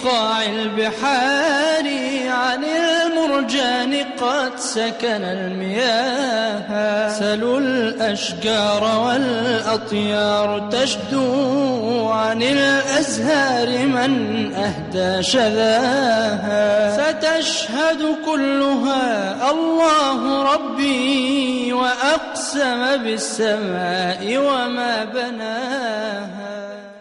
قاع البحار عن المرجان قد سكن المياه. سلوا الأشجار والأطيار تشدو عن الأزهار من أهدى شذاها. ستشهد كلها الله ربي وأقسم بالسماء وما بناها.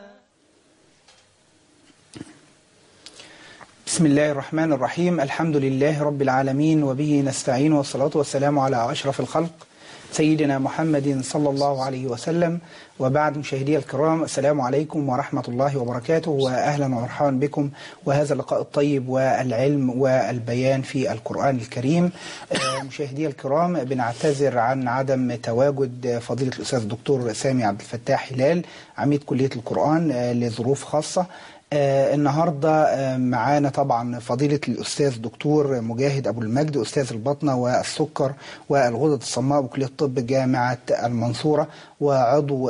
بسم الله الرحمن الرحيم. الحمد لله رب العالمين وبه نستعين، والصلاة والسلام على أشرف الخلق سيدنا محمد صلى الله عليه وسلم. وبعد، مشاهدي الكرام، السلام عليكم ورحمة الله وبركاته، وأهلا ومرحبا بكم وهذا اللقاء الطيب والعلم والبيان في القرآن الكريم. مشاهدي الكرام، بنعتذر عن عدم تواجد فضيلة الأستاذ الدكتور سامي عبد الفتاح هلال عميد كلية القرآن لظروف خاصة. النهاردة معانا طبعا فضيلة الأستاذ دكتور مجاهد أبو المجد، أستاذ البطنة والسكر والغدد الصماء بكلية الطب جامعة المنصورة، وعضو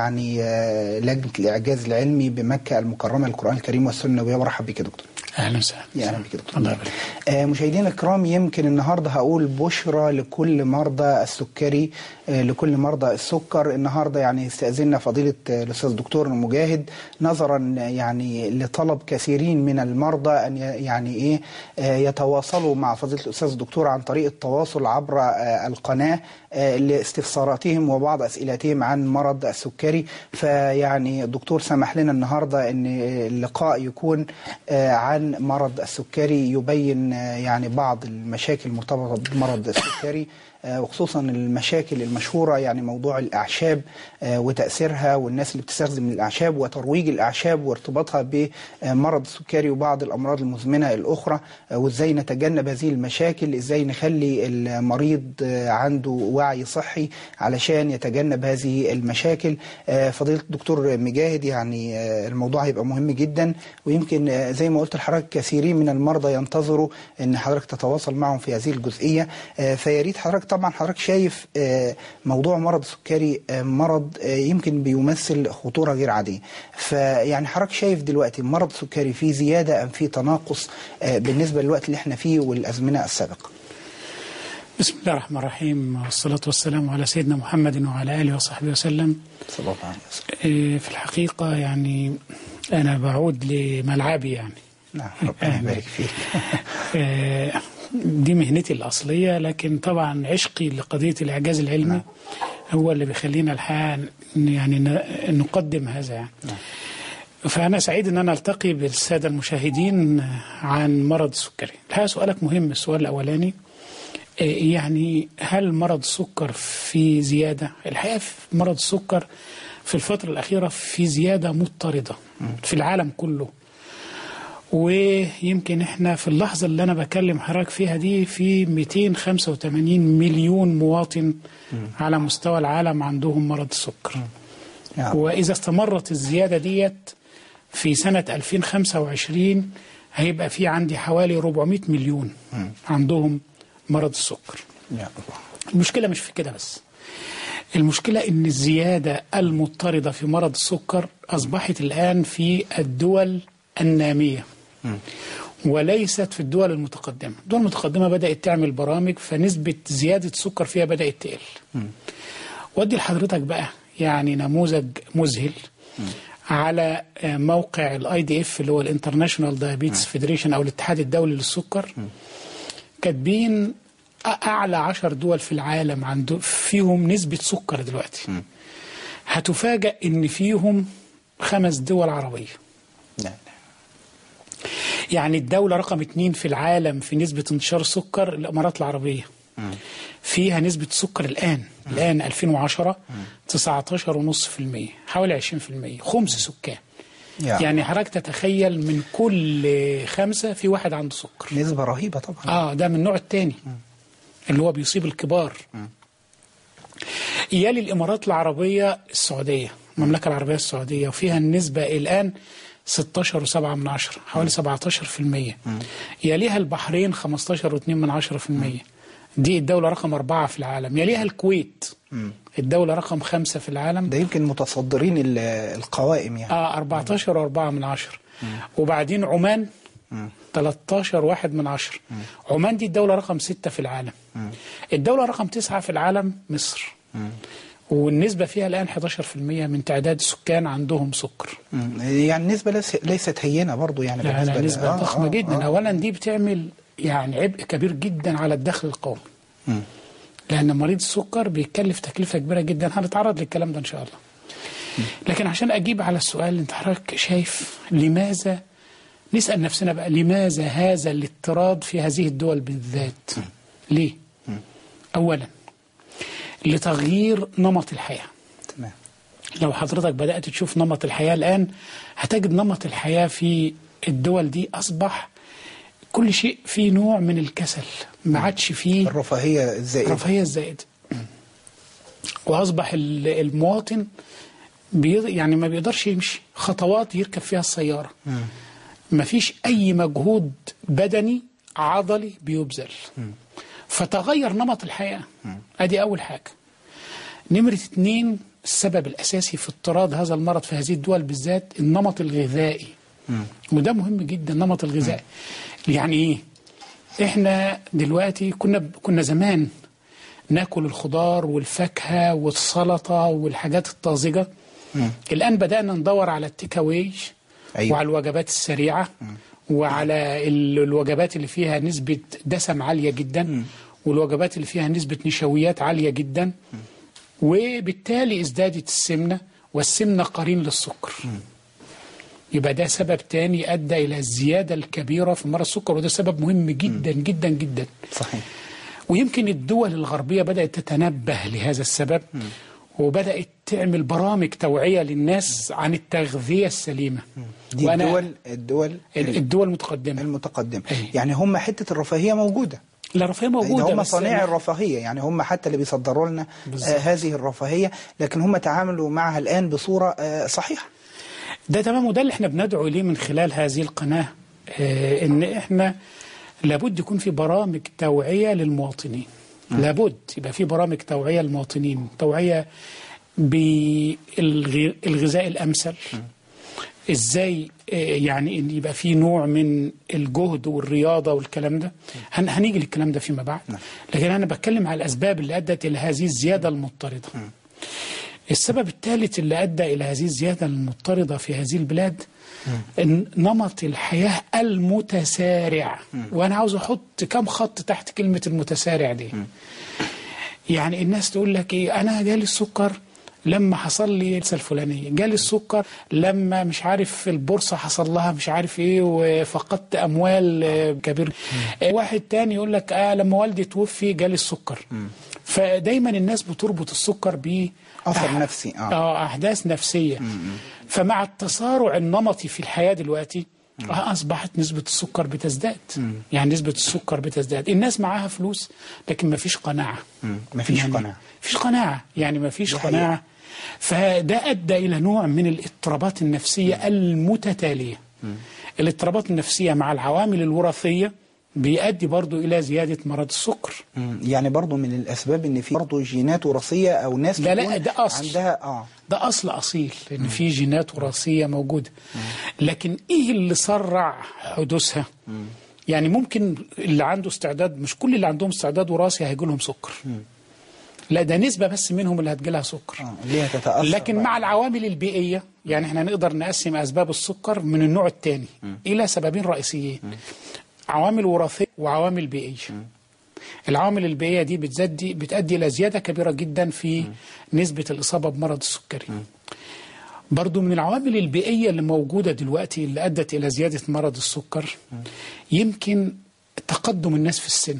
لجنة الإعجاز العلمي بمكة المكرمة للقرآن الكريم والسنة النبوية. مرحبا بك يا دكتور. أهلا وسهلا. أهلا بك دكتور. مشاهدينا الكرام، يمكن النهاردة هقول بشرى لكل مرضى السكري، لكل مرضى السكر. النهاردة استأذننا فضيلة الأستاذ الدكتور مجاهد نظرا لطلب كثيرين من المرضى أن يتواصلوا مع فضيلة الأستاذ الدكتور عن طريق التواصل عبر القناة لاستفساراتهم وبعض أسئلتهم عن مرض السكري. الدكتور سمح لنا النهاردة أن اللقاء يكون عن مرض السكري، يبين بعض المشاكل المرتبطة بمرض السكري، وخصوصا المشاكل المشهورة موضوع الأعشاب وتأثيرها، والناس اللي بتستخدم الأعشاب وترويج الأعشاب وارتباطها بمرض السكري وبعض الأمراض المزمنة الأخرى، وإزاي نتجنب هذه المشاكل، إزاي نخلي المريض عنده وعي صحي علشان يتجنب هذه المشاكل. فضيلة الدكتور مجاهد، الموضوع هيبقى مهم جدا، ويمكن زي ما قلت لحضرتك كثيرين من المرضى ينتظروا أن حضرتك تتواصل معهم في هذه الجزئية. فياريت حضرتك، طبعا حضرتك شايف موضوع مرض السكري مرض يمكن بيمثل خطورة غير عادية، حضرتك شايف دلوقتي مرض السكري في زيادة أم في تناقص بالنسبة للوقت اللي احنا فيه والأزمنة السابقة؟ بسم الله الرحمن الرحيم، والصلاة والسلام على سيدنا محمد وعلى آله وصحبه وسلم. صلى الله عليه وسلم. في الحقيقة أنا بعود لملعبي نعم، ربنا يبارك فيك. دي مهنتي الأصلية، لكن طبعا عشقي لقضية الإعجاز العلمي هو اللي بيخلينا الحقيقة نقدم هذا فأنا سعيد أن أنا ألتقي بالسادة المشاهدين عن مرض السكري. الحقيقة سؤالك مهم. السؤال الأولاني هل مرض السكر في زيادة؟ الحقيقة في مرض السكر في الفترة الأخيرة في زيادة مضطردة في العالم كله، ويمكن احنا في اللحظة اللي أنا بكلم حضرتك فيها دي في 285 مليون مواطن على مستوى العالم عندهم مرض السكر. وإذا استمرت الزيادة ديت في سنة 2025 هيبقى في عندي حوالي 400 مليون عندهم مرض السكر. المشكلة مش في كده بس، المشكلة إن الزيادة المضطردة في مرض السكر أصبحت الآن في الدول النامية وليست في الدول المتقدمة. الدول المتقدمة بدأت تعمل برامج، فنسبة زيادة السكر فيها بدأت تقل. ودي لحضرتك بقى نموذج مذهل على موقع IDF اللي هو الانترناشونال دايابيتس فيدريشن أو الاتحاد الدولي للسكر. كاتبين أعلى 10 دول في العالم فيهم نسبة سكر دلوقتي. هتفاجأ إن فيهم 5 دول عربية. الدولة رقم 2 في العالم في نسبة انتشار السكر الإمارات العربية. فيها نسبة سكر الآن 2010 19.5%، حوالي 20%، خمس سكان. حضرتك تتخيل من كل 5 في 1 عنده سكر. نسبة رهيبة طبعا. ده من النوع الثاني اللي هو بيصيب الكبار. يلي الإمارات العربية السعودية، المملكة العربية السعودية، وفيها النسبة الآن 16.7%، حوالي 17%. يليها البحرين 15.2%، دي الدولة رقم 4 في العالم. يليها الكويت الدولة رقم 5 في العالم، ده يمكن متصدرين القوائم 14.4%. وبعدين عمان 13.1. عمان دي الدولة رقم 6 في العالم. الدولة رقم 9 في العالم مصر، والنسبة فيها الآن 11% من تعداد السكان عندهم سكر. يعني النسبة ليست هينة برضو، يعني لا نسبة ضخمة جدا. أولا دي بتعمل يعني عبء كبير جدا على الدخل القومي، لأن مريض السكر بيكلف تكلفة كبيرة جدا. هنتعرض للكلام ده إن شاء الله. لكن عشان أجيب على السؤال اللي أنت حضرتك شايف، لماذا نسأل نفسنا بقى لماذا هذا الاضطراد في هذه الدول بالذات؟ ليه؟ أولا لتغيير نمط الحياة. تمام. لو حضرتك بدأت تشوف نمط الحياة الآن هتجد نمط الحياة في الدول دي أصبح كل شيء فيه نوع من الكسل، ما عادش فيه الرفاهية الزائدة. وأصبح المواطن يعني ما بيقدرش يمشي خطوات يركب فيها السيارة. ما فيش أي مجهود بدني عضلي بيبذل. فتغير نمط الحياة. أدي أول حاجة. نمرة 2، السبب الأساسي في اضطراد هذا المرض في هذه الدول بالذات النمط الغذائي. وده مهم جدا، النمط الغذائي. يعني إيه؟ إحنا دلوقتي كنا زمان ناكل الخضار والفاكهة والسلطة والحاجات الطازجة. الآن بدأنا ندور على التيك أواي. أيوة. وعلى الوجبات السريعة. وعلى الوجبات اللي فيها نسبة دسم عالية جدا. والوجبات اللي فيها نسبة نشويات عالية جدا. وبالتالي ازدادت السمنة، والسمنة قرين للسكر. يبقى ده سبب تاني أدى إلى الزيادة الكبيرة في مرض السكر، وده سبب مهم جدا جدا جدا. صحيح. ويمكن الدول الغربية بدأت تتنبه لهذا السبب، وبدأت تعمل برامج توعية للناس عن التغذية السليمة. دي الدول المتقدمة. يعني هم حتة الرفاهية موجودة. لا، الرفاهية موجودة، هم صانعي الرفاهية، يعني هم حتى اللي بيصدروا لنا هذه الرفاهية، لكن هم تعاملوا معها الآن بصورة صحيحة. ده تمام، وده اللي احنا بندعو إليه من خلال هذه القناة، إن احنا لابد يكون في برامج توعية للمواطنين. لابد يبقى في برامج توعية للمواطنين، توعية بالغذاء الأمثل. ازاي يعني ان يبقى في نوع من الجهد والرياضة والكلام ده. هنيجي للكلام ده فيما بعد. لكن أنا بتكلم على الأسباب اللي أدت إلى هذه الزيادة المضطردة. السبب الثالث اللي أدى إلى هذه الزيادة المضطردة في هذه البلاد نمط الحياة المتسارع. وأنا عاوز أحط كم خط تحت كلمة المتسارع دي. يعني الناس تقول لك إيه، أنا جالي السكر لما حصل لي الفلانية، جالي السكر لما مش عارف البورصة حصل لها مش عارف ايه وفقدت أموال كبير. واحد تاني يقول لك لما والدي توفي جالي السكر. فدايما الناس بتربط السكر ب أثر نفسي. أحداث نفسية. فمع التسارع النمطي في الحياة دلوقتي أصبحت نسبة السكر بتزداد. يعني نسبة السكر بتزداد. الناس معاها فلوس لكن ما فيش قناعة. ما فيش قناعة. فيش قناعة، يعني ما فيش قناعة. فده أدى إلى نوع من الاضطرابات النفسية المتتالية. الاضطرابات النفسية مع العوامل الوراثية بيؤدي برضو إلى زيادة مرض السكر. يعني برضو من الأسباب إن في برضو جينات وراثية أو ناس لا ده أصل عندها ده أصل أصيل إن في جينات وراثية موجودة. لكن إيه اللي سرع حدوثها؟ يعني ممكن اللي عنده استعداد، مش كل اللي عندهم استعداد وراثي هيجي لهم سكر. لا، ده نسبة بس منهم اللي هتجيلها سكر. لكن مع العوامل البيئية، يعني احنا نقدر نقسم أسباب السكر من النوع الثاني إلى سببين رئيسيين: عوامل وراثية وعوامل بيئية. العوامل البيئية دي بتؤدي إلى زيادة كبيرة جدا في نسبة الإصابة بمرض السكري. برضو من العوامل البيئية اللي موجودة دلوقتي اللي أدت إلى زيادة مرض السكر يمكن تقدم الناس في السن.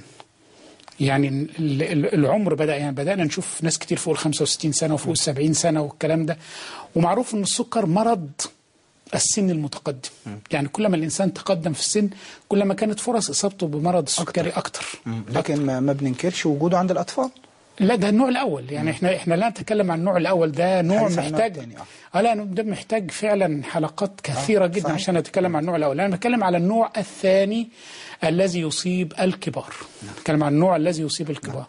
يعني العمر بدأنا نشوف ناس كتير فوق 65 سنة وفوق 70 سنة والكلام ده. ومعروف أن السكر مرض السن المتقدم. يعني كل ما الإنسان تقدم في السن كل ما كانت فرص إصابته بمرض السكري أكتر. لكن ما بننكرش وجوده عند الأطفال. لا، ده النوع الأول. يعني احنا لا نتكلم عن النوع الأول، ده نوع محتاج لا، ده محتاج فعلا حلقات كثيرة جدا عشان نتكلم عن النوع الأول. أنا بتكلم على النوع الثاني الذي يصيب الكبار. نتكلم عن النوع الذي يصيب الكبار.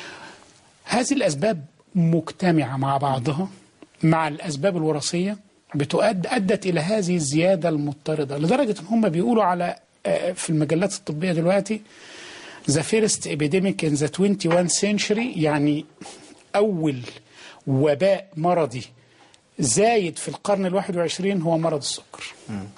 هذه الأسباب مجتمعة مع بعضها مع الأسباب الوراثية أدت إلى هذه الزيادة المضطردة، لدرجة أن هم بيقولوا على في المجلات الطبية دلوقتي the first epidemic in the 21st century، يعني أول وباء مرضي زايد في القرن ال21 هو مرض السكر.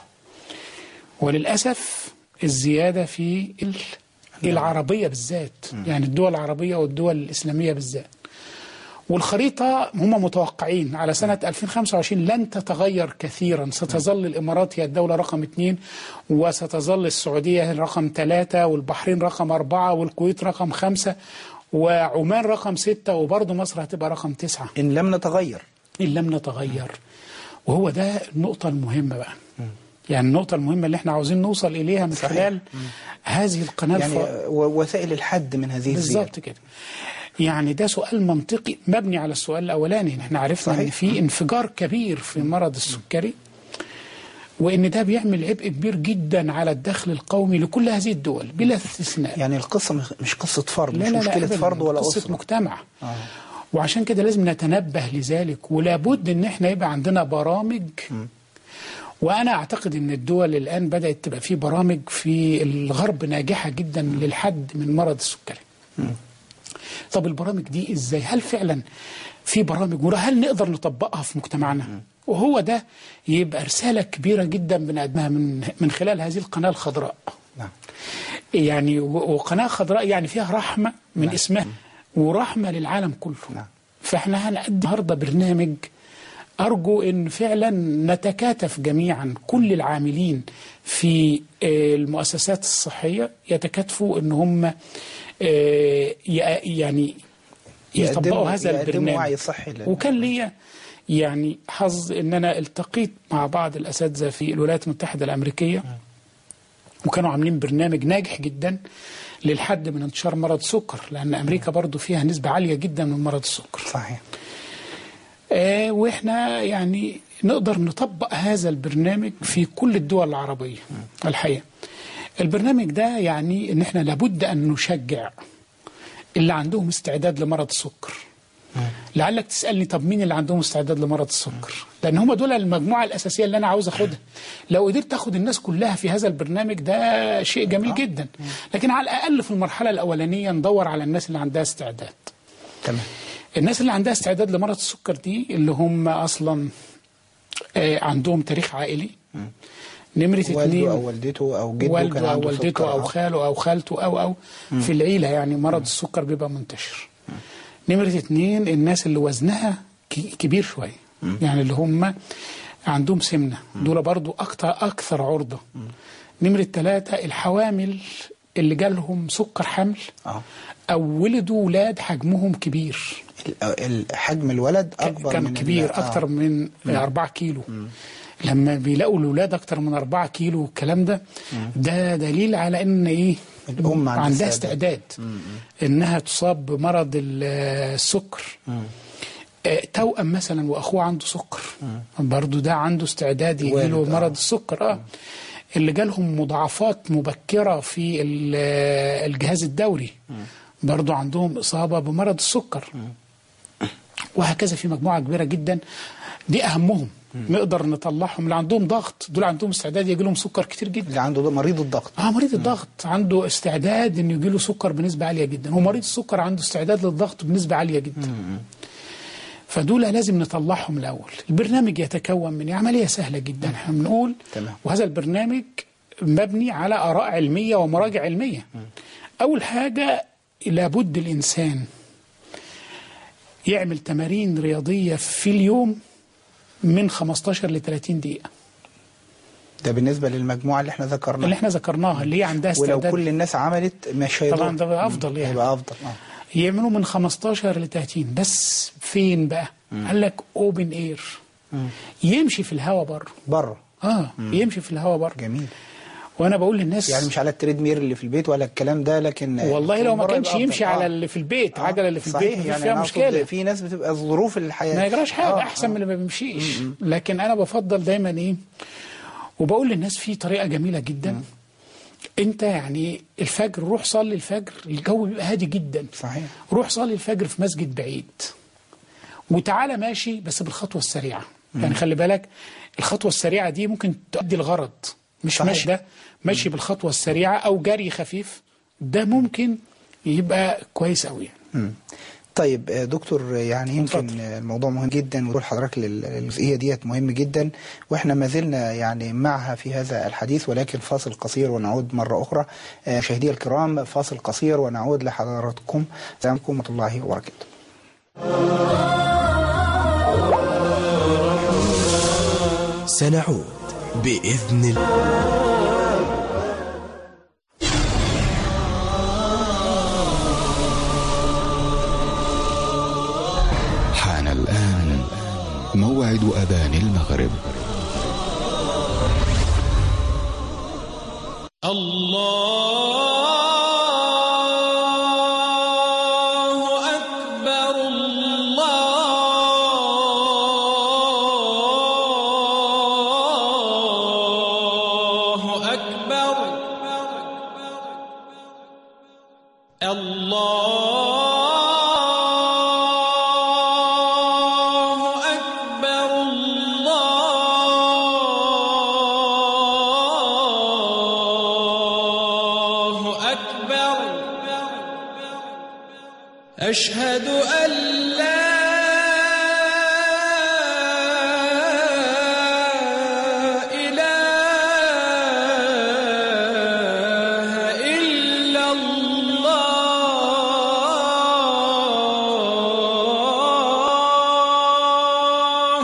وللأسف الزيادة في العربية بالذات، يعني الدول العربية والدول الإسلامية بالذات. والخريطة هم متوقعين على سنة 2025 لن تتغير كثيرا، ستظل الإمارات هي الدولة رقم 2، وستظل السعودية رقم 3، والبحرين رقم 4، والكويت رقم 5، وعمان رقم 6، وبرضه مصر هتبقى رقم 9 إن لم نتغير. إن لم نتغير. وهو ده النقطة المهمة بقى، يعني النقطة المهمة اللي احنا عاوزين نوصل إليها من خلال هذه القناة، يعني وسائل الحد من هذه الزيادة. بالظبط كده. يعني ده سؤال منطقي مبني على السؤال الأولاني. احنا عرفنا ان في انفجار كبير في مرض السكري، وان ده بيعمل عبء كبير جدا على الدخل القومي لكل هذه الدول بلا استثناء. يعني القصة مش قصة فرد، لا مش لا مشكلة لا فرد ولا قصة أسرة، مجتمع. وعشان كده لازم نتنبه لذلك، ولابد ان احنا يبقى عندنا برامج. وأنا أعتقد أن الدول الآن بدأت تبقى في برامج في الغرب ناجحة جدا للحد من مرض السكري. طب البرامج دي إزاي؟ هل فعلا في برامج، وهل نقدر نطبقها في مجتمعنا؟ وهو ده يبقى رسالة كبيرة جدا بنقدمها من خلال هذه القناة الخضراء. يعني وقناة خضراء يعني فيها رحمة من اسمها، ورحمة للعالم كله. فإحنا هنقدم النهارده برنامج أرجو أن فعلا نتكاتف جميعا، كل العاملين في المؤسسات الصحية يتكاتفوا أن هم يعني يطبقوا هذا البرنامج. وكان لي يعني حظ أن أنا التقيت مع بعض الأساتذة في الولايات المتحدة الأمريكية، وكانوا عاملين برنامج ناجح جدا للحد من انتشار مرض السكر، لأن أمريكا برضو فيها نسبة عالية جدا من مرض السكر. صحيح. وإحنا يعني نقدر نطبق هذا البرنامج في كل الدول العربية. الحقيقة البرنامج ده يعني إن إحنا لابد أن نشجع اللي عندهم استعداد لمرض السكر. لعلك تسألني طب مين اللي عندهم استعداد لمرض السكر؟ لأن هم دول المجموعة الأساسية اللي أنا عاوز أخدها. لو قدرت أخد الناس كلها في هذا البرنامج ده شيء جميل جدا، لكن على الأقل في المرحلة الأولانية ندور على الناس اللي عندها استعداد. تمام. الناس اللي عندها استعداد لمرض السكر دي اللي هم أصلا عندهم تاريخ عائلي، نمرة 2 والده أو والدته أو جده كان عنده والدته سكر، أو خاله أو خالته أو في العيلة، يعني مرض السكر بيبقى منتشر. نمرة 2 الناس اللي وزنها كبير شوية، يعني اللي هم عندهم سمنة، دول برضو أكثر عرضة. نمرة 3 الحوامل اللي جالهم سكر حمل أو ولدوا ولاد حجمهم كبير، حجم الولد أكبر كان من كبير أكتر من 4 كيلو. لما بيلاقوا الولاد أكتر من 4 كيلو والكلام ده دليل على إن إيه الأم عندها استعداد إنها تصاب بمرض السكر. توأم مثلا وأخوه عنده سكر، برضو ده عنده استعداد يجيله مرض السكر. اللي جالهم مضاعفات مبكرة في الجهاز الدوري برضو عندهم إصابة بمرض السكر. وهكذا في مجموعة كبيرة جدا، دي أهمهم نقدر نطلعهم. اللي عندهم ضغط دول عندهم استعداد يجي لهم سكر كتير جدا. اللي عنده مريض الضغط مريض الضغط عنده استعداد انه يجي له سكر بنسبة عالية جدا، ومريض السكر عنده استعداد للضغط بنسبة عالية جدا. فدول لازم نطلعهم الأول. البرنامج يتكون من عملية سهلة جدا، احنا بنقول وهذا البرنامج مبني على آراء علمية ومراجع علمية. أول حاجة لابد الإنسان يعمل تمارين رياضية في اليوم من 15 ل 30 دقيقة. ده بالنسبة للمجموعة اللي احنا ذكرناها اللي هي عندها استعداد. ولو كل الناس عملت مش هيضر طبعا ده أفضل، يعني يبقى أفضل. يعملوا من 15 ل 30 بس. فين بقى؟ قال لك اوبن اير، يمشي في الهواء بره. يمشي في الهواء بره. جميل. وانا بقول للناس يعني مش على التريد مير اللي في البيت ولا الكلام ده، لكن والله لو ما كانش يمشي على اللي في البيت، عجله اللي في البيت مفيش فيها مشكله. في ناس بتبقى ظروف الحياه ما يجراش حاجه، احسن من اللي ما بيمشيش. لكن انا بفضل دايما ايه، وبقول للناس في طريقه جميله جدا. انت يعني الفجر روح صلي الفجر، الجو بيبقى هادي جدا. صحيح. روح صلي الفجر في مسجد بعيد، وتعالى ماشي بس بالخطوه السريعه. يعني خلي بالك الخطوة السريعة دي ممكن تؤدي الغرض، مش صحيح. ماشي ده ماشي بالخطوة السريعة أو جري خفيف، ده ممكن يبقى كويس أوي. طيب دكتور، يعني يمكن الموضوع مهم جدا ودور حضرتك للجزئية ديت مهم جدا، واحنا ما زلنا يعني معها في هذا الحديث، ولكن فاصل قصير ونعود مرة أخرى. مشاهدي الكرام، فاصل قصير ونعود لحضراتكم. السلام عليكم ورحمة الله وبركاته. سنعود بإذن الله. حان الآن موعد أذان المغرب. الله أكبر الله أكبر الله أشهد أن لا إله إلا الله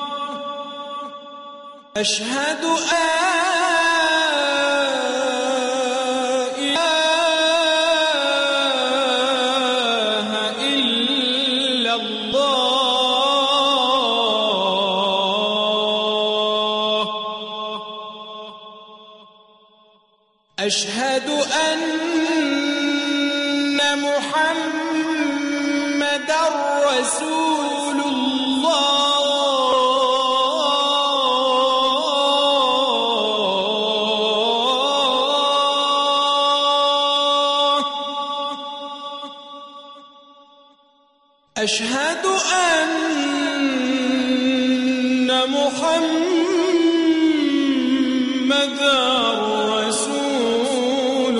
أشهد أشهد أن محمدًا رسول الله أشهد أن محمدًا رسول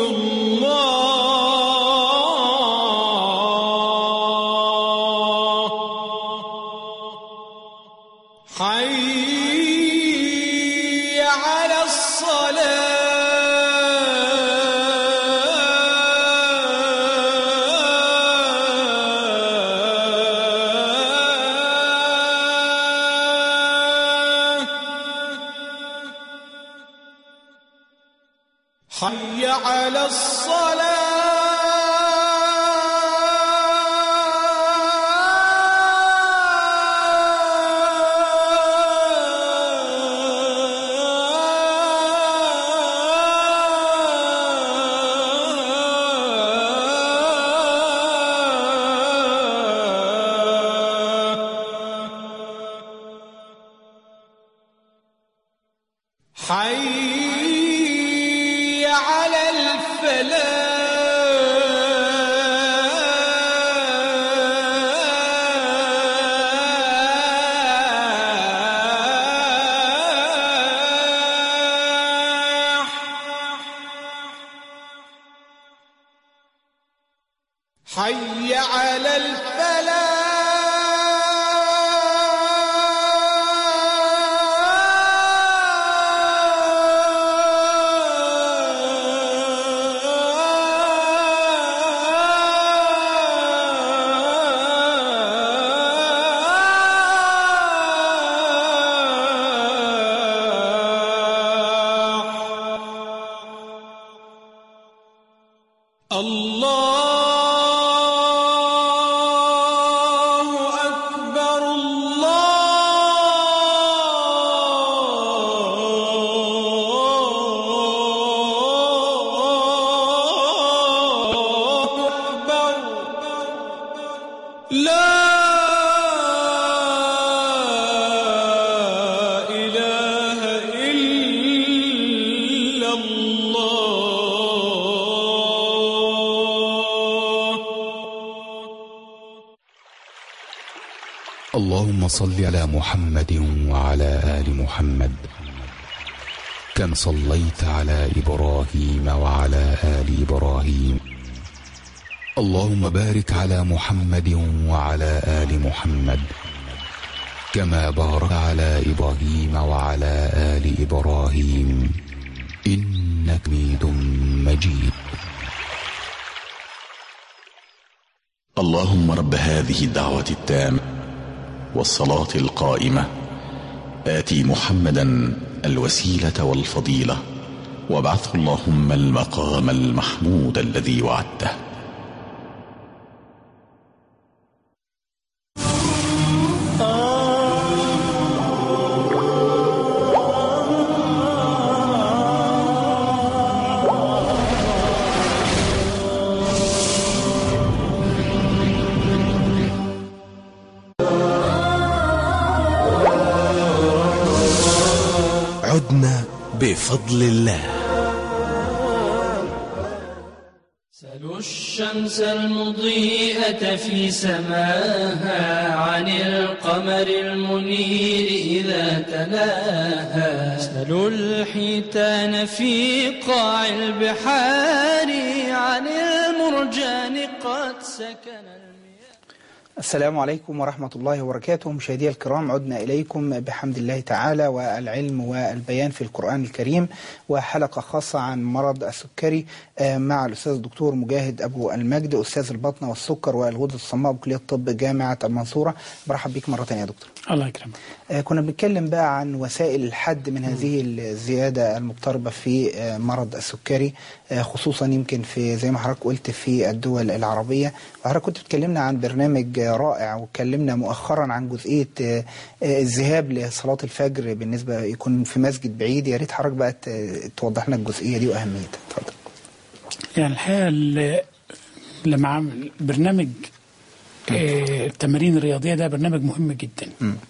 الله حي على حي على حي على الفلاح حي على الله أكبر الله أكبر لا إله إلا الله اللهم صل على محمد وعلى آل محمد كما صليت على إبراهيم وعلى آل إبراهيم. اللهم بارك على محمد وعلى آل محمد كما بارك على إبراهيم وعلى آل إبراهيم إنك حميد مجيد. اللهم رب هذه الدعوة التامة والصلاة القائمة آتي محمدا الوسيلة والفضيلة وابعثه اللهم المقام المحمود الذي وعدته. عدنا بفضل الله. سلوا الشمس المضيئة في سماها عن القمر المنير إذا تلاها. سلوا الحيتان في قاع البحار عن المرجان قد سكن. السلام عليكم ورحمة الله وبركاته. مشاهدي الكرام، عدنا إليكم بحمد الله تعالى والعلم والبيان في القرآن الكريم، وحلقة خاصة عن مرض السكري مع الأستاذ الدكتور مجاهد أبو المجد، أستاذ البطنة والسكر والغدد الصماء بكلية الطب جامعة المنصورة. برحب بك مرة ثانية يا دكتور. الله يكرمك. كنا بنتكلم بقى عن وسائل الحد من هذه الزيادة المضطربة في مرض السكري، خصوصا يمكن في زي ما حضرتك قلت في الدول العربية. وحضرتك كنت بتكلمنا عن برنامج رائع، واتكلمنا مؤخرا عن جزئية الذهاب لصلاة الفجر بالنسبة يكون في مسجد بعيد. يا ريت حضرتك بقى توضح لنا الجزئية دي وأهميتها. اتفضل. يعني الحقيقة لما عمل برنامج التمارين الرياضية ده برنامج مهم جدا.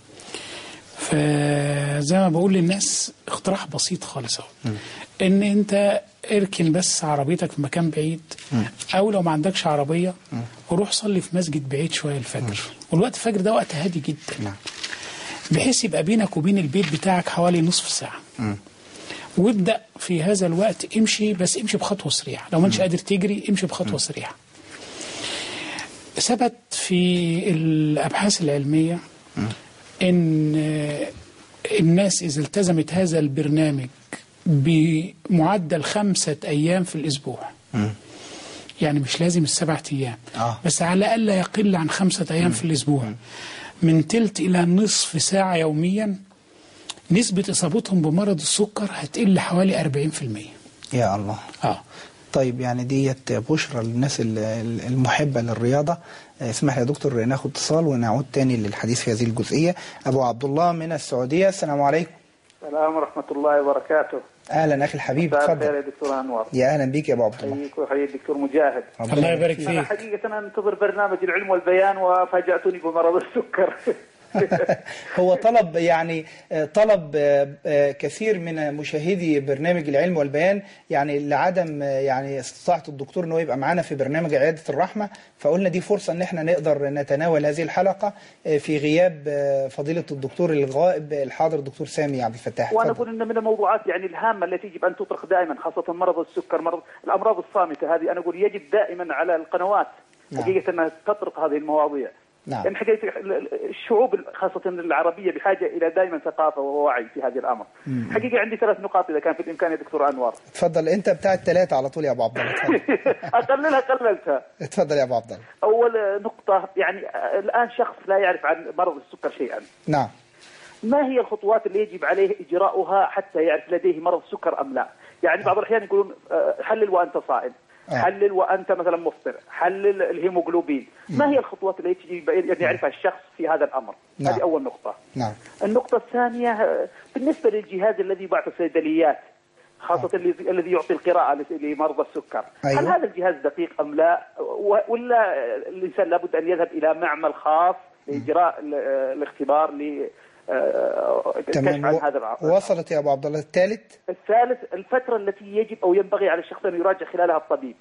فزي ما بقول للناس اقتراح بسيط خالص اهو، ان انت اركن بس عربيتك في مكان بعيد، او لو ما عندكش عربية وروح صلي في مسجد بعيد شوية الفجر. والوقت الفجر ده وقت هادي جدا، بحيث يبقى بينك وبين البيت بتاعك حوالي نصف ساعة. وابدأ في هذا الوقت امشي، بس امشي بخطوة سريعة. لو ما انتش قادر تجري امشي بخطوة سريعة. ثبت في الأبحاث العلمية إن الناس إذا التزمت هذا البرنامج بمعدل 5 أيام في الأسبوع، يعني مش لازم 7 أيام، بس على الأقل لا يقل عن 5 أيام في الأسبوع، من تلت إلى نصف ساعة يوميا، نسبة إصابتهم بمرض السكر هتقل حوالي 40%. يا الله. طيب، يعني ديت بشرى للناس المحبة للرياضة. اسمح لي يا دكتور ناخد اتصال ونعود تاني للحديث في هذه الجزئية. أبو عبد الله من السعودية، السلام عليكم. السلام ورحمة الله وبركاته. أهلا أخي الحبيب، اتفضل. خير يا دكتور أنور. يا أهلا بيك يا أبو عبد الله. حييك وحيي الدكتور مجاهد. الله يبارك فيك. أنا حقيقة أنتظر برنامج العلم والبيان وفاجأتني بمرض السكر. هو طلب، يعني طلب كثير من مشاهدي برنامج العلم والبيان، يعني لعدم يعني استطاعة الدكتور انه يبقى معانا في برنامج عيادة الرحمة، فقلنا دي فرصة ان احنا نقدر نتناول هذه الحلقة في غياب فضيلة الدكتور الغائب الحاضر الدكتور سامي عبد الفتاح. وانا اقول ان من الموضوعات يعني الهامة التي يجب ان تطرح دائما، خاصة مرض السكر، مرض الامراض الصامتة هذه، انا اقول يجب دائما على القنوات حقيقة انها تطرق هذه المواضيع. نعم. يعني حقيقة الشعوب خاصة العربية بحاجة إلى دائما ثقافة ووعي في هذه الأمر. حقيقة عندي 3 نقاط إذا كان في الإمكان يا دكتور أنور. تفضل، أنت بتاع ال3 على طول يا أبو عبد الله. أقللها قللتها. تفضل يا أبو عبد الله. أول نقطة، يعني الآن شخص لا يعرف عن مرض السكر شيئا. نعم. ما هي الخطوات اللي يجب عليه إجراؤها حتى يعرف لديه مرض السكر أم لا؟ يعني بعض الأحيان يقولون حلل وأنت صائم، حلل وأنت مثلا مفطر، حلل الهيموغلوبين. ما هي الخطوات اللي يجب أن يعرفها الشخص في هذا الأمر؟ هذه أول نقطة. نعم. النقطة الثانية بالنسبة للجهاز الذي يباع في الصيدليات، خاصة الذي يعطي القراءة لمرضى السكر. أيوة. هل هذا الجهاز دقيق أم لا؟ ولا الإنسان لابد أن يذهب إلى معمل خاص لإجراء الاختبار تمام. عن هذا العرض. وصلت يا أبو عبد الله. الثالث الفترة التي يجب أو ينبغي على الشخص أن يراجع خلالها الطبيب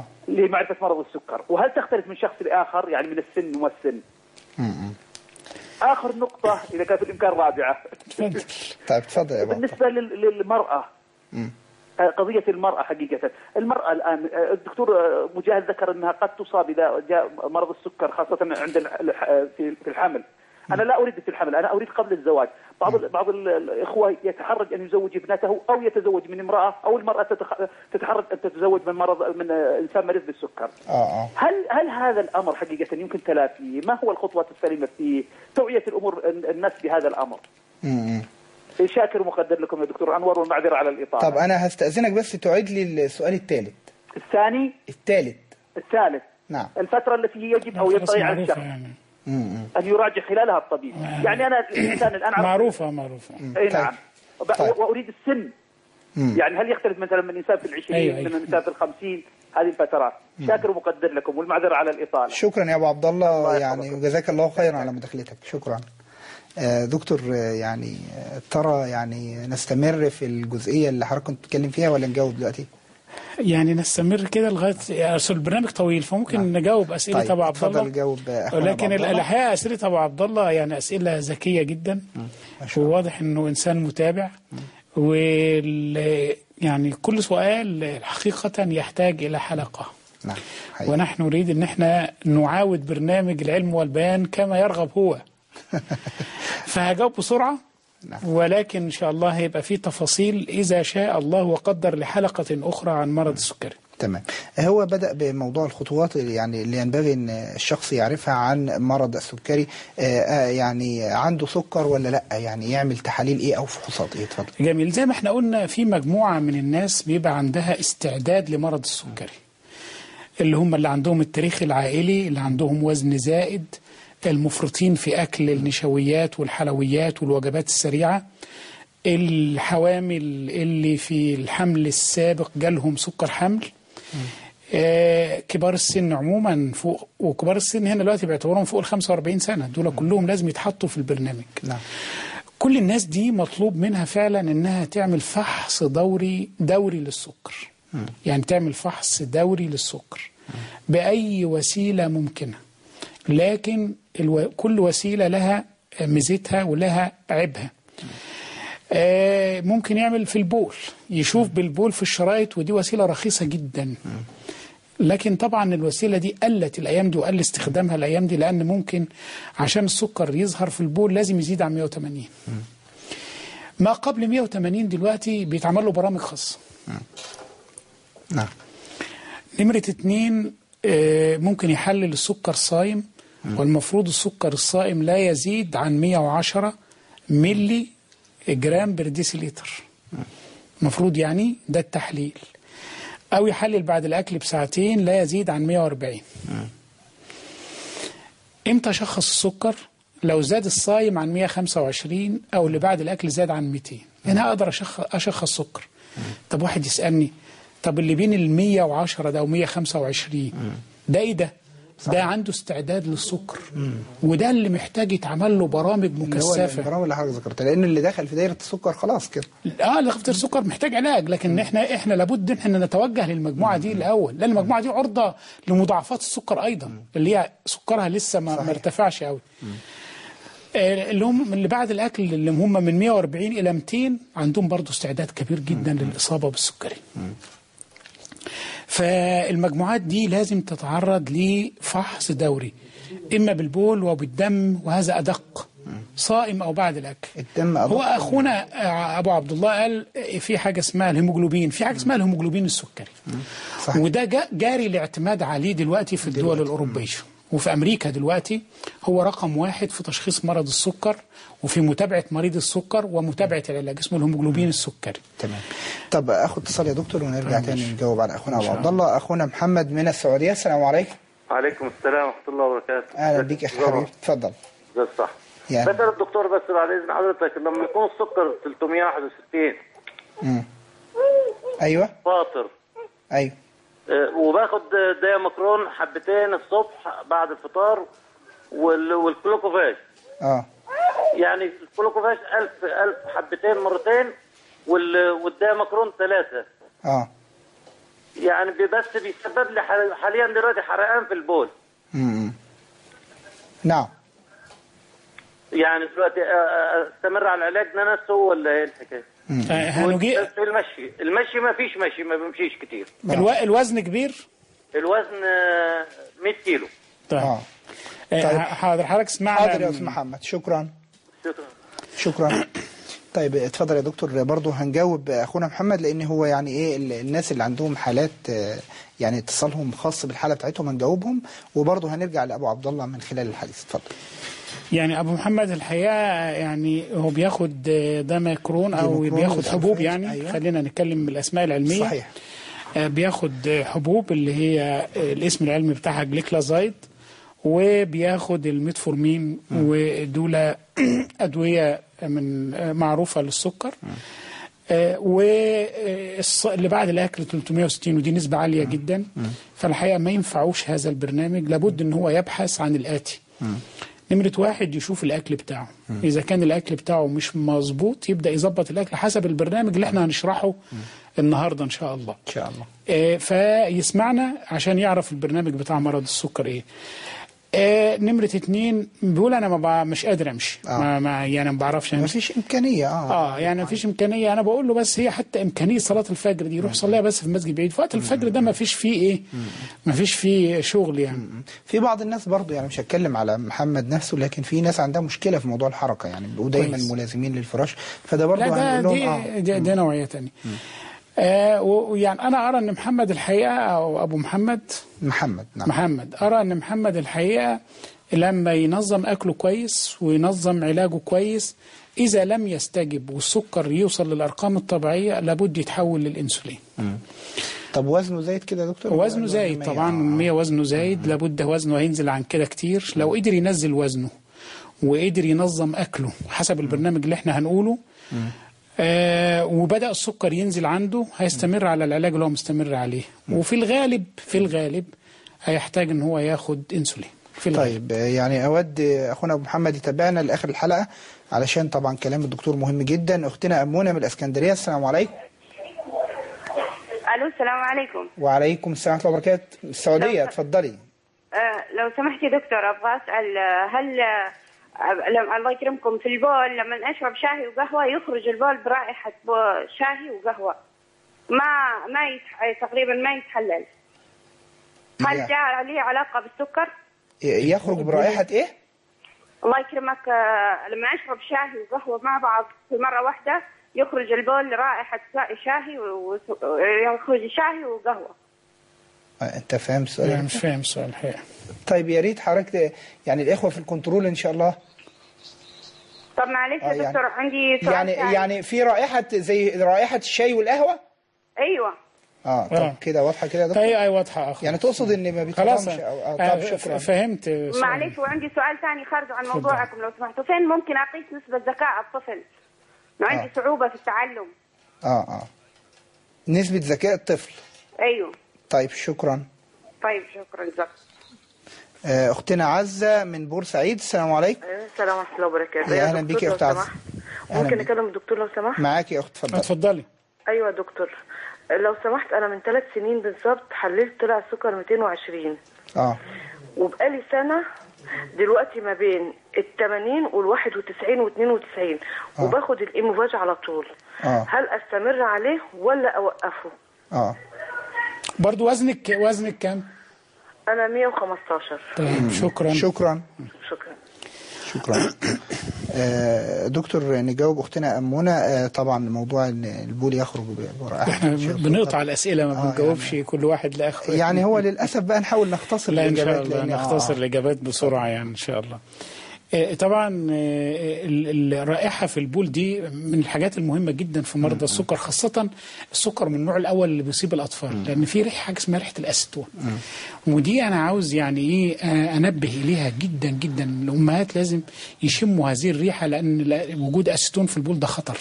لمعرفة مرض السكر، وهل تختلف من شخص لآخر يعني من السن والسن؟ آخر نقطة إذا كان في الإمكان رابعة. طيب تفضل يا بابا. بالنسبة للمرأة، قضية المرأة حقيقة، المرأة الآن الدكتور مجاهد ذكر أنها قد تصاب إذا جاء مرض السكر خاصة عند في الحمل. أنا لا أريد في الحمل، أنا أريد قبل الزواج. بعض الإخوة يتحرج أن يزوج ابنته أو يتزوج من امرأة، أو المرأة تتحرج أن تتزوج من إنسان مريض بالسكر. هل هذا الأمر حقيقة يمكن تلافيه؟ ما هو الخطوات السليمة في توعية الأمور الناس بهذا الأمر؟ شاكر ومقدر لكم يا دكتور أنور، والمعذرة على الإطالة. طب أنا هستأذنك بس تعيد لي السؤال الثالث. الثاني؟ الثالث. نعم. الفترة التي يجب أو ينبغي على الشخص أن يراجع خلالها الطبيب. يعني أنا الإنسان الآن معروفة. أي نعم. وأريد السن. يعني هل يختلف مثلا من إنسان في 20 من إنسان في 50 هذه الفترات؟ شاكر ومقدر لكم، والمعذرة على الإطالة. شكرا يا أبو عبد الله، يعني وجزاك الله خيرا على مداخلتك. شكرا. دكتور، يعني ترى يعني نستمر في الجزئية اللي حضرتك كنت بتتكلم فيها ولا نجاوب دلوقتي؟ يعني نستمر كده لغايه البرنامج طويل، فممكن نجاوب اسئله ابو عبد الله. اتفضل جاوب. ولكن الحقيقه اسئله ابو عبد الله يعني اسئله ذكيه جدا، وواضح انه انسان متابع، يعني كل سؤال حقيقه يحتاج الى حلقه. نعم. ونحن نريد ان احنا نعاود برنامج العلم والبيان كما يرغب هو. فهجاوب بسرعه. ولكن إن شاء الله هيبقى فيه تفاصيل إذا شاء الله وقدر لحلقة أخرى عن مرض السكري. تمام. هو بدأ بموضوع الخطوات يعني اللي ينبغي أن الشخص يعرفها عن مرض السكري. يعني عنده سكر ولا لا، يعني يعمل تحاليل إيه أو فحوصات إيه؟ اتفضل. جميل. زي ما احنا قلنا في مجموعة من الناس بيبقى عندها استعداد لمرض السكري، اللي هم اللي عندهم التاريخ العائلي، اللي عندهم وزن زائد، المفرطين في أكل النشويات والحلويات والوجبات السريعة، الحوامل اللي في الحمل السابق جالهم سكر حمل، كبار السن عموما فوق، وكبار السن هنا دلوقتي بيعتبرهم فوق 45 سنة، دول كلهم لازم يتحطوا في البرنامج. نعم. كل الناس دي مطلوب منها فعلا انها تعمل فحص دوري للسكر. يعني تعمل فحص دوري للسكر بأي وسيلة ممكنة، لكن كل وسيلة لها ميزتها ولها عيبها. ممكن يعمل في البول، يشوف بالبول في الشرايط، ودي وسيلة رخيصة جدا. لكن طبعا الوسيلة دي قلت الأيام دي، وقل استخدامها الأيام دي، لأن ممكن عشان السكر يظهر في البول لازم يزيد عن 180. ما قبل 180 دلوقتي بيتعمل له برامج خاصة. نعم. نمرة 2 ممكن يحلل السكر صايم، والمفروض السكر الصائم لا يزيد عن 110 ملي جرام برديسيليتر، مفروض يعني ده التحليل. أو يحلل بعد الأكل بساعتين لا يزيد عن 140. إمتى شخص السكر؟ لو زاد الصايم عن 125 أو اللي بعد الأكل زاد عن 200، هنا أقدر أشخص سكر. طب واحد يسألني، طب اللي بين ال 110 ده أو 125 ده إيه ده؟ ده عنده استعداد للسكر، وده اللي محتاج يتعمل له برامج مكثفه. البرامج اللي حضرتك ذكرتها، لان اللي داخل في دايره السكر خلاص كده. اللي في السكر محتاج علاج، لكن احنا لابد ان احنا نتوجه للمجموعه دي الاول، لان المجموعه دي عرضه لمضاعفات السكر ايضا، اللي هي سكرها لسه ما ارتفعش قوي. اللي هم اللي بعد الاكل، اللي هم من 140 الى 200 عندهم برضو استعداد كبير جدا للاصابه بالسكري. فالمجموعات دي لازم تتعرض لفحص دوري، إما بالبول وبالدم، وهذا أدق، صائم أو بعد الأكل. الدم أدق. هو أخونا أبو عبد الله قال في حاجة اسمها الهيموجلوبين، في حاجة اسمها الهيموجلوبين السكري. صحيح. وده جاري الاعتماد عليه دلوقتي في الدول الأوروبية وفي أمريكا دلوقتي، هو رقم 1 في تشخيص مرض السكر وفي متابعة مريض السكر ومتابعة العلاج، اسمه الهيموجلوبين السكري. تمام. طب أخذ اتصال يا دكتور ونرجع تاني نجاوب على أخونا أبو عبد الله. أخونا محمد من السعودية، السلام عليكم. وعليكم السلام ورحمة الله وبركاته. أهلا بيك يا حبيبي، اتفضل. ده صح. يعني بسأل الدكتور بس بعد إذن حضرتك، لما يكون السكر 361 أيوه فاطر، أيوه، وباخد دايماكرون حبتين الصبح بعد الفطار والكلوكوفاج. يعني الكلوكوفاج 1000 حبتين مرتين، والدايماكرون 3. يعني بس بيسبب لي حاليا دلوقتي حرقان في البول. نعم. يعني دلوقتي استمر على العلاج ده نفسه ولا ايه الحكايه؟ بس المشي ما فيش مشي، ما بمشيش كتير. الوزن كبير؟ الوزن 100 كيلو. طيب حاضر حضرتك اسمعنا. حاضر يا استاذ محمد، شكرا. طيب اتفضل يا دكتور. برضه هنجاوب اخونا محمد، لان هو يعني ايه الناس اللي عندهم حالات يعني اتصالهم خاص بالحاله بتاعتهم هنجاوبهم، وبرضه هنرجع لابو عبد الله من خلال الحديث. اتفضل. يعني ابو محمد الحقيقه يعني هو بياخد داميكرون او بياخد حبوب يعني. أيوة. خلينا نتكلم بالاسماء العلميه. صحيح. بياخد حبوب اللي هي الاسم العلمي بتاعها جليكلازايد، وبياخد الميتفورمين، ودول ادويه من معروفه للسكر. واللي بعد الاكل 360، ودي نسبه عاليه جدا. فالحقيقه ما ينفعوش هذا البرنامج، لابد ان هو يبحث عن الاتي. نمرة 1 يشوف الأكل بتاعه. إذا كان الأكل بتاعه مش مظبوط يبدأ يظبط الأكل حسب البرنامج اللي احنا هنشرحه النهاردة إن شاء الله. إن شاء الله. فيسمعنا عشان يعرف البرنامج بتاع مرض السكر إيه. نمرة 2 بيقول أنا مش قادر أمشي. يعني ما بعرفش أمشي. مفيش إمكانية. يعني مفيش إمكانية. أنا بقول له بس هي حتى إمكانية صلاة الفجر دي يروح يصليها بس في مسجد بعيد. في وقت الفجر ده مفيش فيه إيه؟ مفيش فيه شغل يعني. في بعض الناس برضو، يعني مش هتكلم على محمد نفسه، لكن في ناس عندها مشكلة في موضوع الحركة يعني، ودايما ملازمين للفراش. فده برضو هنقول لهم دي نوعية تانية. ويعني أنا أرى أن محمد الحقيقة، أو أبو محمد نعم. محمد، أرى أن محمد الحقيقة لما ينظم أكله كويس وينظم علاجه كويس، إذا لم يستجب والسكر يوصل للأرقام الطبيعية لابد يتحول للإنسولين. طب وزنه زايد كده يا دكتور؟ وزنه زايد طبعا. 100 وزنه زايد، لابد وزنه هينزل عن كده كتير. لو قدر ينزل وزنه وقدر ينظم أكله حسب البرنامج اللي احنا هنقوله، وبدأ السكر ينزل عنده، هيستمر على العلاج اللي هو مستمر عليه. وفي الغالب هيحتاج ان هو ياخد انسولين. طيب يعني اود اخونا ابو محمد يتابعنا لاخر الحلقه، علشان طبعا كلام الدكتور مهم جدا. اختنا امونه من الاسكندريه، السلام عليكم. الو السلام عليكم. وعليكم السلام ورحمه الله وبركاته. السعوديه، اتفضلي. لو سمحت يا دكتور، ابغى اسال هل الله يكرمكم في البول لما اشرب شاي وقهوه يخرج البول برائحه شاي وقهوه، تقريبا ما يتحلل، هل جاء لي علاقه بالسكر؟ يخرج برائحه ايه؟ الله يكرمك، لما اشرب شاي وقهوه مع بعض في مره واحده يخرج البول رائحه شاي ويخرج شاي وقهوه. انت فاهم السؤال؟ لا مش فاهم السؤال الحقيقه. طيب يا ريت حضرتك يعني الاخوه في الكنترول ان شاء الله. طب معلش يا دكتور، عندي سؤال يعني في رائحه زي رائحه الشاي والقهوه؟ ايوه. طب كده واضحه كده يا دكتور؟ اي واضحه اخ. يعني تقصد ان ما بيتفهمش؟ طب شكرا. فهمت. معلش، وعندي سؤال ثاني خارج عن موضوعكم لو سمحتوا. فين ممكن اقيس نسبه ذكاء الطفل؟ عندي صعوبه في التعلم. نسبه ذكاء الطفل. ايوه. طيب شكرا. طيب شكرا جزاك. اختنا عزه من بورسعيد، السلام عليكم. السلام ورحمه الله وبركاته. اهلا بيكي يا اخت عزه. ممكن اكلم الدكتور لو سمحت؟ معاكي يا اخت، اتفضلي. ايوه يا دكتور، لو سمحت، انا من 3 سنين بالظبط حللت طلع السكر 220. وبقالي سنه دلوقتي ما بين ال80 وال91 و92، وباخد الإيموفاج على طول. هل استمر عليه ولا اوقفه؟ برضو وزنك كام؟ انا 115. طيب شكرا. دكتور نجاوب اختنا امونه. طبعا موضوع ان البول يخرج برائحه. احنا بنقطع الاسئله، ما بنجاوبش كل واحد لاخره. يعني هو للاسف بقى نحاول نختصر الاجابات. لا ان شاء الله نختصر الاجابات بسرعه يعني ان شاء الله. طبعا الرائحة في البول دي من الحاجات المهمة جدا في مرضى السكر، خاصة السكر من النوع الأول اللي بيصيب الأطفال، لأن في ريحة حاجة اسمها ريحة الأسيتون. ودي أنا عاوز يعني إيه أنبه إليها جدا جدا. الأمهات لازم يشموا هذه الريحة، لأن وجود أسيتون في البول ده خطر.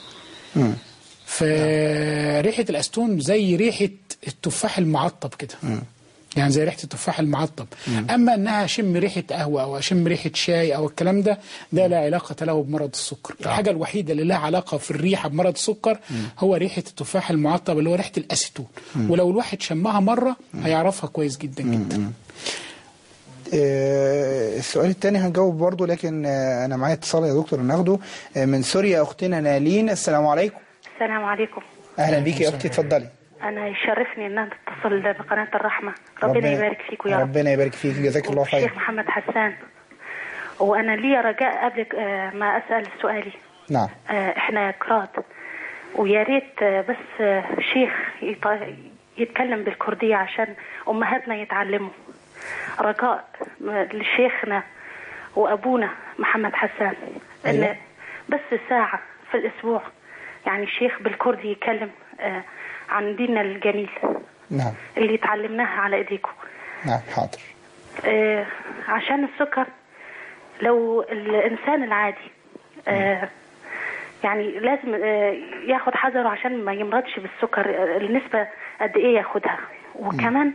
فريحة الأسيتون زي ريحة التفاح المعطب كده، يعني زي ريحة التفاح المعطب. أما أنها أشم ريحة قهوة أو أشم ريحة شاي أو الكلام ده لا علاقة له بمرض السكر. الحاجة الوحيدة اللي لها علاقة في الريحة بمرض السكر هو ريحة التفاح المعطب اللي هو ريحة الأسيتون. ولو الواحد شمها مرة هيعرفها كويس جدا جدا. السؤال الثاني هنجاوب برضه، لكن انا معايا اتصال يا دكتور ناخده من سوريا. اختنا نالين، السلام عليكم. السلام عليكم. اهلا بيكي يا اختي، اتفضلي. انا يشرفني ان انا اتصل بقناه الرحمه. ربنا يبارك فيكم يا رب. ربنا يبارك فيك، جزاك الله خير. الشيخ محمد حسان، وانا لي رجاء قبل ما اسال سؤالي. نعم. احنا كراد، ويا ريت بس شيخ يتكلم بالكرديه عشان امهاتنا يتعلموا. رجاء لشيخنا وابونا محمد حسان ان بس ساعه في الاسبوع يعني الشيخ بالكردي يتكلم عن ديننا الجميل. نعم. اللي تعلمناها على ايديكم. نعم حاضر. عشان السكر، لو الانسان العادي يعني لازم ياخد حذره عشان ما يمرضش بالسكر. النسبه قد ايه ياخدها؟ وكمان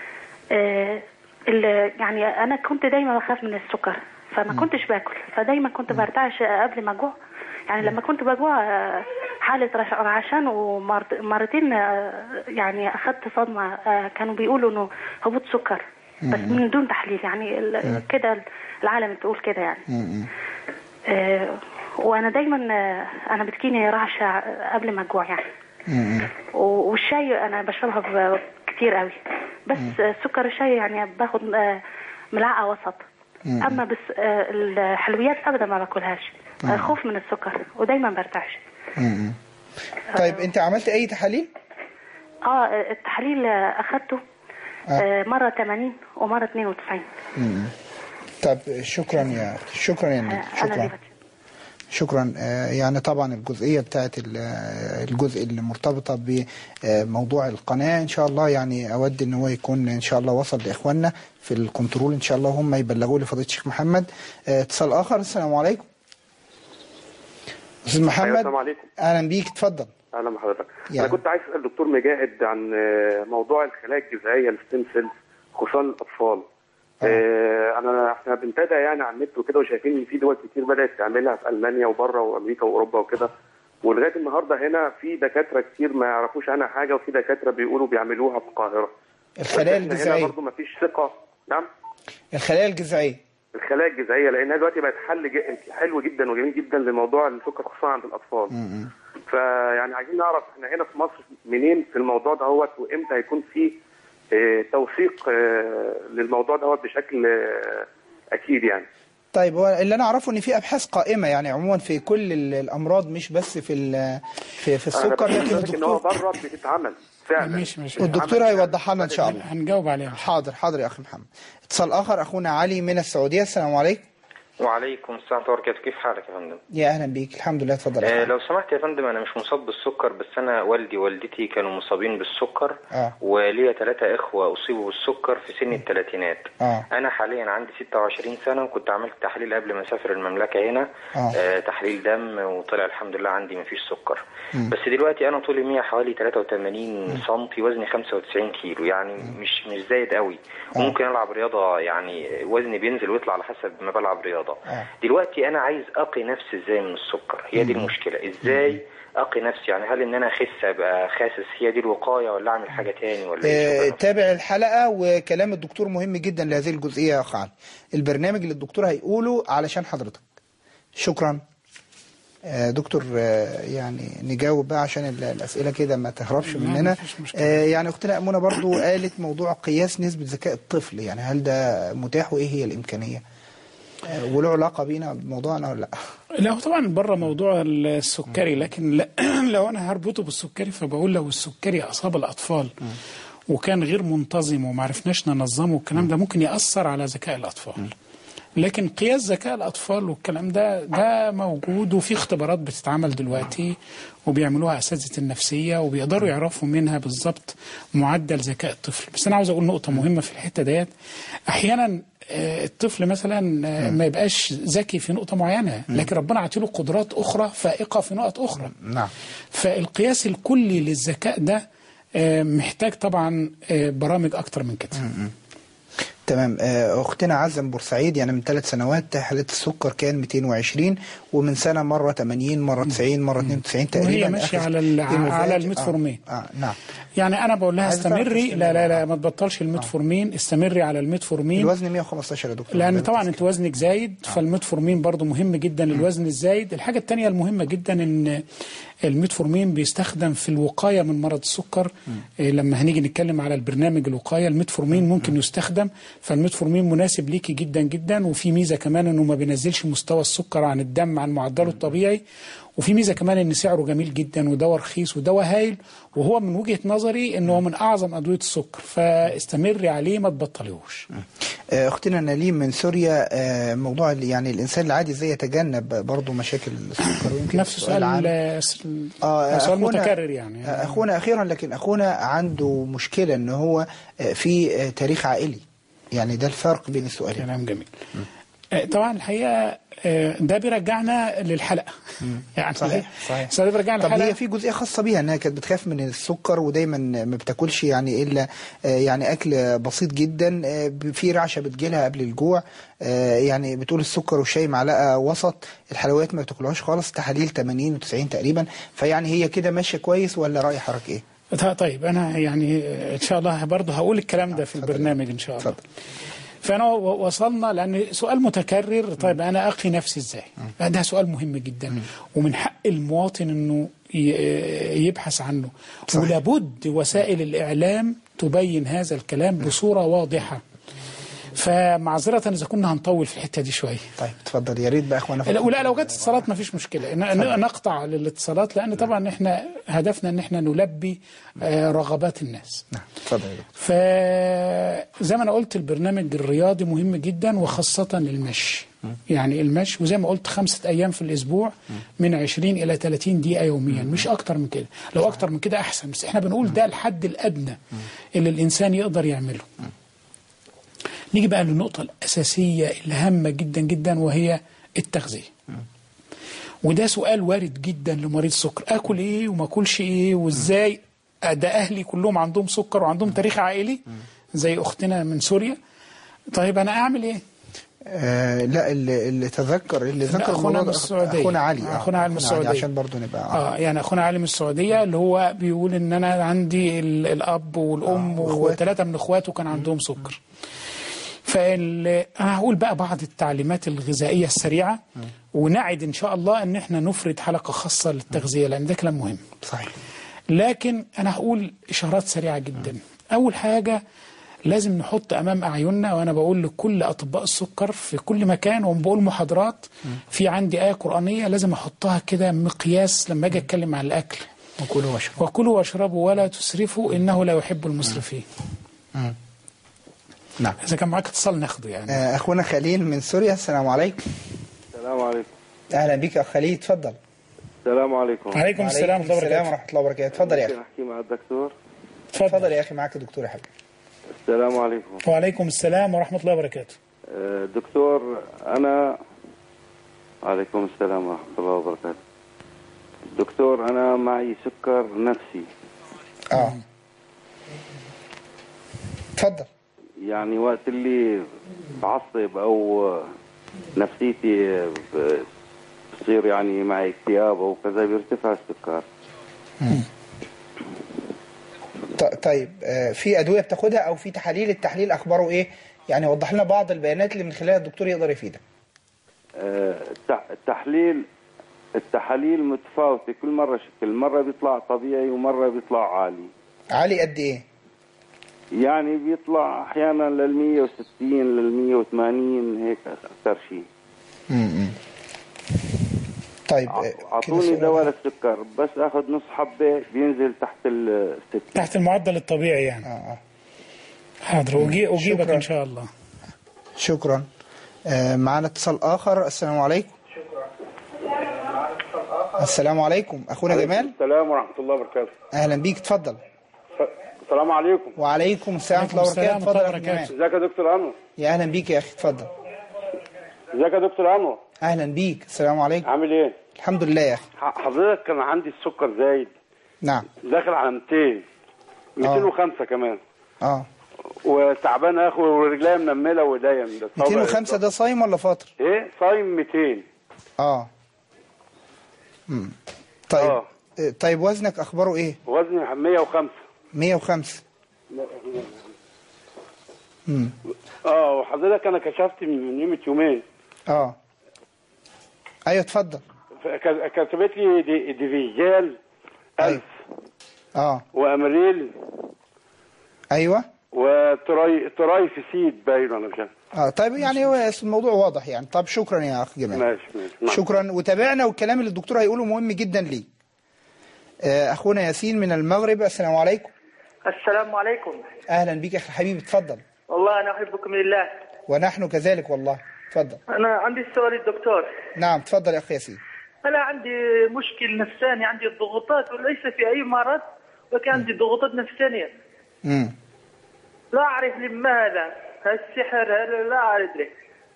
يعني انا كنت دايما بخاف من السكر، فما كنتش باكل، فدايما كنت برتعش قبل ما اجوع. يعني لما كنت بجوع حالة رعشان، ومرتين يعني أخذت صدمة. كانوا بيقولوا إنه هبوط سكر بس من دون تحليل، يعني كده العالم بتقول كده يعني. وأنا دايما أنا بتجيني رعشة قبل ما أجوع يعني. والشاي أنا بشربها كتير قوي، بس سكر الشاي يعني باخد ملعقة وسط. أما بس الحلويات أبدا ما باكلهاش، خوف من السكر ودايما برتعش. طيب انت عملت اي تحاليل؟ التحاليل اخدته مرة 80 ومرة 92. طب شكرا يا اختي، شكرا يا نيل، شكرا. يعني طبعا الجزئية بتاعت الجزء اللي مرتبطة بموضوع القناة ان شاء الله، يعني اود ان هو يكون ان شاء الله وصل لاخواننا في الكنترول ان شاء الله، هم يبلغوا لفضيلة الشيخ محمد. اتصال اخر. السلام عليكم استاذ محمد. السلام عليكم. اهلا بيك، اتفضل. اهلا بحضرتك. انا كنت عايز اسال الدكتور مجاهد عن موضوع الخلايا الجذعيه الستيم سيلز، خصوصا الاطفال. احنا بنتابع يعني على النت وكده، وشايفين ان في دول كتير بدات تعملها في المانيا وبره وامريكا واوروبا وكده، ولغايه النهارده هنا في دكاتره كتير ما يعرفوش عنها حاجه، وفي دكاتره بيقولوا بيعملوها في القاهره. الخلايا الجذعيه برضه ما فيش ثقه. نعم. الخلايا الجذعيه لانها دلوقتي بقت حل حلو جدا وجميل جدا لموضوع السكر خصوصا عند الاطفال. فيعني عايزين نعرف احنا هنا في مصر منين في الموضوع دوت، وامتى هيكون في توثيق للموضوع دوت بشكل اكيد يعني. طيب هو اللي انا اعرفه ان في ابحاث قائمه يعني عموما في كل الامراض، مش بس في السكر، لكن الدكتور ان هو بره بتتعمل فعلا. مش والدكتور هيوضحها لنا ان شاء الله. هنجاوب عليها. حاضر يا اخي محمد. اتصال اخر، اخونا علي من السعوديه. السلام عليكم. وعليكم السلام ورحمة الله وبركاته. كيف حالك يا فندم؟ يا اهلا بيك. الحمد لله. اتفضل. لو سمحت يا فندم، انا مش مصاب بالسكر، بس انا والدي ووالدتي كانوا مصابين بالسكر. وليا 3 اخوة اصيبوا بالسكر في سن الثلاثينات. انا حاليا عندي 26 سنة، وكنت عملت تحليل قبل ما اسافر المملكة هنا. تحليل دم، وطلع الحمد لله عندي مفيش سكر. بس دلوقتي انا طولي 100 حوالي 83 سم، وزني 95 كيلو، يعني مش زايد قوي. ممكن العب رياضة، يعني وزني بينزل ويطلع على حسب ما بلعب رياضة. دلوقتي انا عايز اقي نفسي ازاي من السكر؟ هي دي المشكله. ازاي اقي نفسي؟ يعني هل ان انا اخس ابقى خاسس هي دي الوقايه، ولا اعمل حاجه تاني، ولا ايه؟ تابع الحلقه، وكلام الدكتور مهم جدا لهذه الجزئيه يا اخ علي. البرنامج اللي الدكتور هيقوله علشان حضرتك. شكرا دكتور. يعني نجاوب بقى عشان الاسئله كده ما تهربش مننا. يعني اختنا امونه برضو قالت موضوع قياس نسبه ذكاء الطفل، يعني هل ده متاح وايه هي الامكانيه؟ وله علاقه بينا بموضوعنا ولا لا؟ لا، هو طبعا بره موضوع السكري، لكن لو انا هربطه بالسكري فبقول لو السكري اصاب الاطفال وكان غير منتظم وما عرفناش ننظمه، والكلام ده ممكن ياثر على ذكاء الاطفال. لكن قياس ذكاء الأطفال والكلام ده موجود، وفي اختبارات بتتعمل دلوقتي وبيعملوها أساتذة النفسية، وبيقدروا يعرفوا منها بالظبط معدل ذكاء الطفل. بس أنا عاوز أقول نقطة مهمة في الحتة ديت. أحيانا الطفل مثلا ما يبقاش ذكي في نقطة معينة، لكن ربنا عطيله قدرات أخرى فائقة في نقط أخرى. نعم. فالقياس الكلي للذكاء ده محتاج طبعا برامج أكتر من كده. تمام. اختنا عزة من بورسعيد، يعني من 3 سنوات حالة السكر كان 220، ومن سنة مرة 80 مرة 90 مرة 92 تقريبا، وهي ماشية على الميتفورمين. نعم. يعني انا بقول لها استمري، لا ما تبطلش الميتفورمين، استمري على الميتفورمين. الوزن 115 يا دكتور، لان طبعا انت وزنك زايد، فالميتفورمين برضو مهم جدا للوزن الزايد. الحاجة الثانية المهمة جدا ان الميتفورمين بيستخدم في الوقاية من مرض السكر. لما هنيجي نتكلم على البرنامج الوقاية، الميتفورمين ممكن يستخدم، فالميتفورمين مناسب ليكي جدا جدا. وفي ميزة كمان انه ما بينزلش مستوى السكر عن الدم عن معدله الطبيعي. وفي ميزة كمان ان سعره جميل جدا، ودواء رخيص ودواء هايل، وهو من وجهة نظري انه من اعظم ادوية السكر، فاستمري عليه ما تبطليهوش. اختنا نليم من سوريا، موضوع يعني الانسان العادي ازاي يتجنب برضه مشاكل السكر؟ ويمكن نفس سؤال متكرر يعني. اخونا اخيرا، لكن اخونا عنده مشكلة ان هو في تاريخ عائلي، يعني ده الفرق بين السؤالين. كلام جميل. طبعا الحقيقة ده بيرجعنا للحلقة. يعني صحيح. ده بيرجعنا طب للحلقة. هي في جزئية خاصة بيها انها كانت بتخاف من السكر، ودايما ما بتاكلش يعني الا يعني اكل بسيط جدا، في رعشة بتجيلها قبل الجوع، يعني بتقول السكر والشاي معلقة وسط، الحلويات ما بتاكلهاش خالص، تحاليل 80 و90 تقريبا. فيعني هي كده ماشية كويس ولا رأي حضرتك ايه؟ طيب انا يعني ان شاء الله برضه هقول الكلام ده في البرنامج ان شاء الله. فأنا وصلنا لأن سؤال متكرر. طيب أنا أقي نفسي إزاي؟ ده سؤال مهم جدا، ومن حق المواطن أنه يبحث عنه. صحيح. ولابد وسائل الإعلام تبين هذا الكلام بصورة واضحة. فمعذرة إذا كنا هنطول في الحتة دي شوية. طيب اتفضل يا ريت بقى اخوانا. ولا لو جت اتصالات ما فيش مشكلة، نقطع للاتصالات، لأن طبعا احنا هدفنا ان احنا نلبي رغبات الناس. نعم اتفضل. فزي ما انا قلت البرنامج الرياضي مهم جدا، وخاصة المشي. يعني المشي، وزي ما قلت 5 أيام في الأسبوع، من 20 إلى 30 دقيقة يوميا، مش أكتر من كده. لو أكتر من كده أحسن، بس احنا بنقول ده الحد الأدنى اللي الإنسان يقدر يعمله. نيجي بقى للنقطة الأساسية اللي هامة جدا جدا، وهي التغذية. وده سؤال وارد جدا لمريض السكر، أكل إيه وما أكلش إيه وإزاي؟ ده أهلي كلهم عندهم سكر وعندهم تاريخ عائلي زي أختنا من سوريا. طيب أنا أعمل إيه؟ لا اللي ذكر أخونا من السعودية، أخونا علي من السعودية، عشان برضو نبقى يعني أخونا علي من السعودية، اللي هو بيقول إن أنا عندي الأب والأم و3 من إخواته كان عندهم سكر. أنا هقول بقى بعض التعليمات الغذائية السريعة، ونعد إن شاء الله أن احنا نفرد حلقة خاصة للتغذية، لأن ده كلام مهم. صحيح. لكن أنا هقول إشارات سريعة جدا. أول حاجة لازم نحط أمام أعيننا، وأنا بقول لكل أطباء السكر في كل مكان، وبقول محاضرات، في عندي آية قرآنية لازم أحطها كده مقياس لما أجي أتكلم عن الأكل. وكلوا واشربوا ولا تسرفوا إنه لا يحب المسرفين. نعم. إذا كان معاك اتصال ناخده يعني. أخونا خليل من سوريا، السلام عليكم. السلام عليكم. أهلا بك يا خليل، اتفضل. السلام عليكم. وعليكم السلام ورحمة الله وبركاته. اتفضل يا أخي. أحكي مع الدكتور. اتفضل يا أخي، معك الدكتور يا حبيبي. السلام عليكم. وعليكم السلام ورحمة الله وبركاته. دكتور أنا وعليكم السلام ورحمة الله وبركاته. دكتور أنا معي سكر نفسي. اتفضل. يعني وقت اللي بعصب أو نفسيتي بصير يعني معي اكتئاب أو كذا بيرتفع السكر. طيب في أدوية بتاخدها أو في تحاليل؟ التحليل أخباره إيه؟ يعني وضح لنا بعض البيانات اللي من خلالها الدكتور يقدر يفيدك. التحاليل متفاوتة، كل مرة شكل، مرة بيطلع طبيعي ومرة بيطلع عالي. عالي قد إيه؟ يعني بيطلع أحيانا لل160 لل180 هيك أكثر شيء. طيب أعطوني دواء للسكر، بس أخذ نص حبة بينزل تحت تحت المعدل الطبيعي يعني. حاضر، أجيبك إن شاء الله. شكرا. معنا اتصال آخر. السلام عليكم. السلام عليكم أخونا جمال. السلام ورحمة الله وبركاته. أهلا بيك، اتفضل. السلام عليكم. وعليكم السلام ورحمة الله وبركاته. اتفضل يا جمال. ازيك يا دكتور أنور؟ يا أهلا بيك يا أخي، اتفضل. ازيك يا دكتور أنور؟ أهلا بيك، السلام عليكم. عامل إيه؟ الحمد لله يا أخي. حضرتك كان عندي السكر زايد. نعم. داخل على 200 205 كمان. وتعبان اخو ورجليا منمله وايديا. 205 ده صايم ولا فاطر؟ ايه صايم 200. طيب طيب وزنك اخباره ايه؟ وزني 105. 105. وحضرتك انا كشفت من يومين يومين. ايوه اتفضل. كتبت لي ديفيجال 1000. وامريل. ايوه. وترايفسيد باين ولا مش عارف. طيب يعني هو الموضوع واضح يعني. طب شكرا يا اخ جمال. ماشي. شكرا. وتابعنا، والكلام اللي الدكتور هيقوله مهم جدا لي. اخونا ياسين من المغرب. السلام عليكم. السلام عليكم. اهلا بك يا اخي الحبيب، اتفضل. والله انا احبكم لله. ونحن كذلك والله. اتفضل. انا عندي سؤال للدكتور. نعم اتفضل يا اخي ياسين. انا عندي مشكل نفساني، عندي الضغوطات وليس في اي مرض، ولكن عندي ضغوطات نفسانيه. لا اعرف لماذا السحر، لا ادري.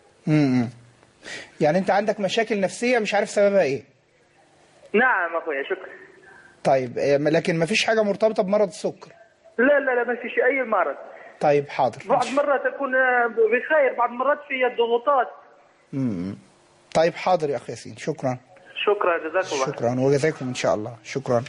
يعني انت عندك مشاكل نفسيه مش عارف سببها ايه؟ نعم اخويا شكرا. طيب لكن ما فيش حاجه مرتبطه بمرض السكر؟ لا ما فيش اي مرض. طيب حاضر. بعض مرات اكون بخير، بعض مرات في الضغوطات. طيب حاضر يا اخي ياسين. شكرا جزاك الله. شكرا وجزاكم ان شاء الله. شكرا.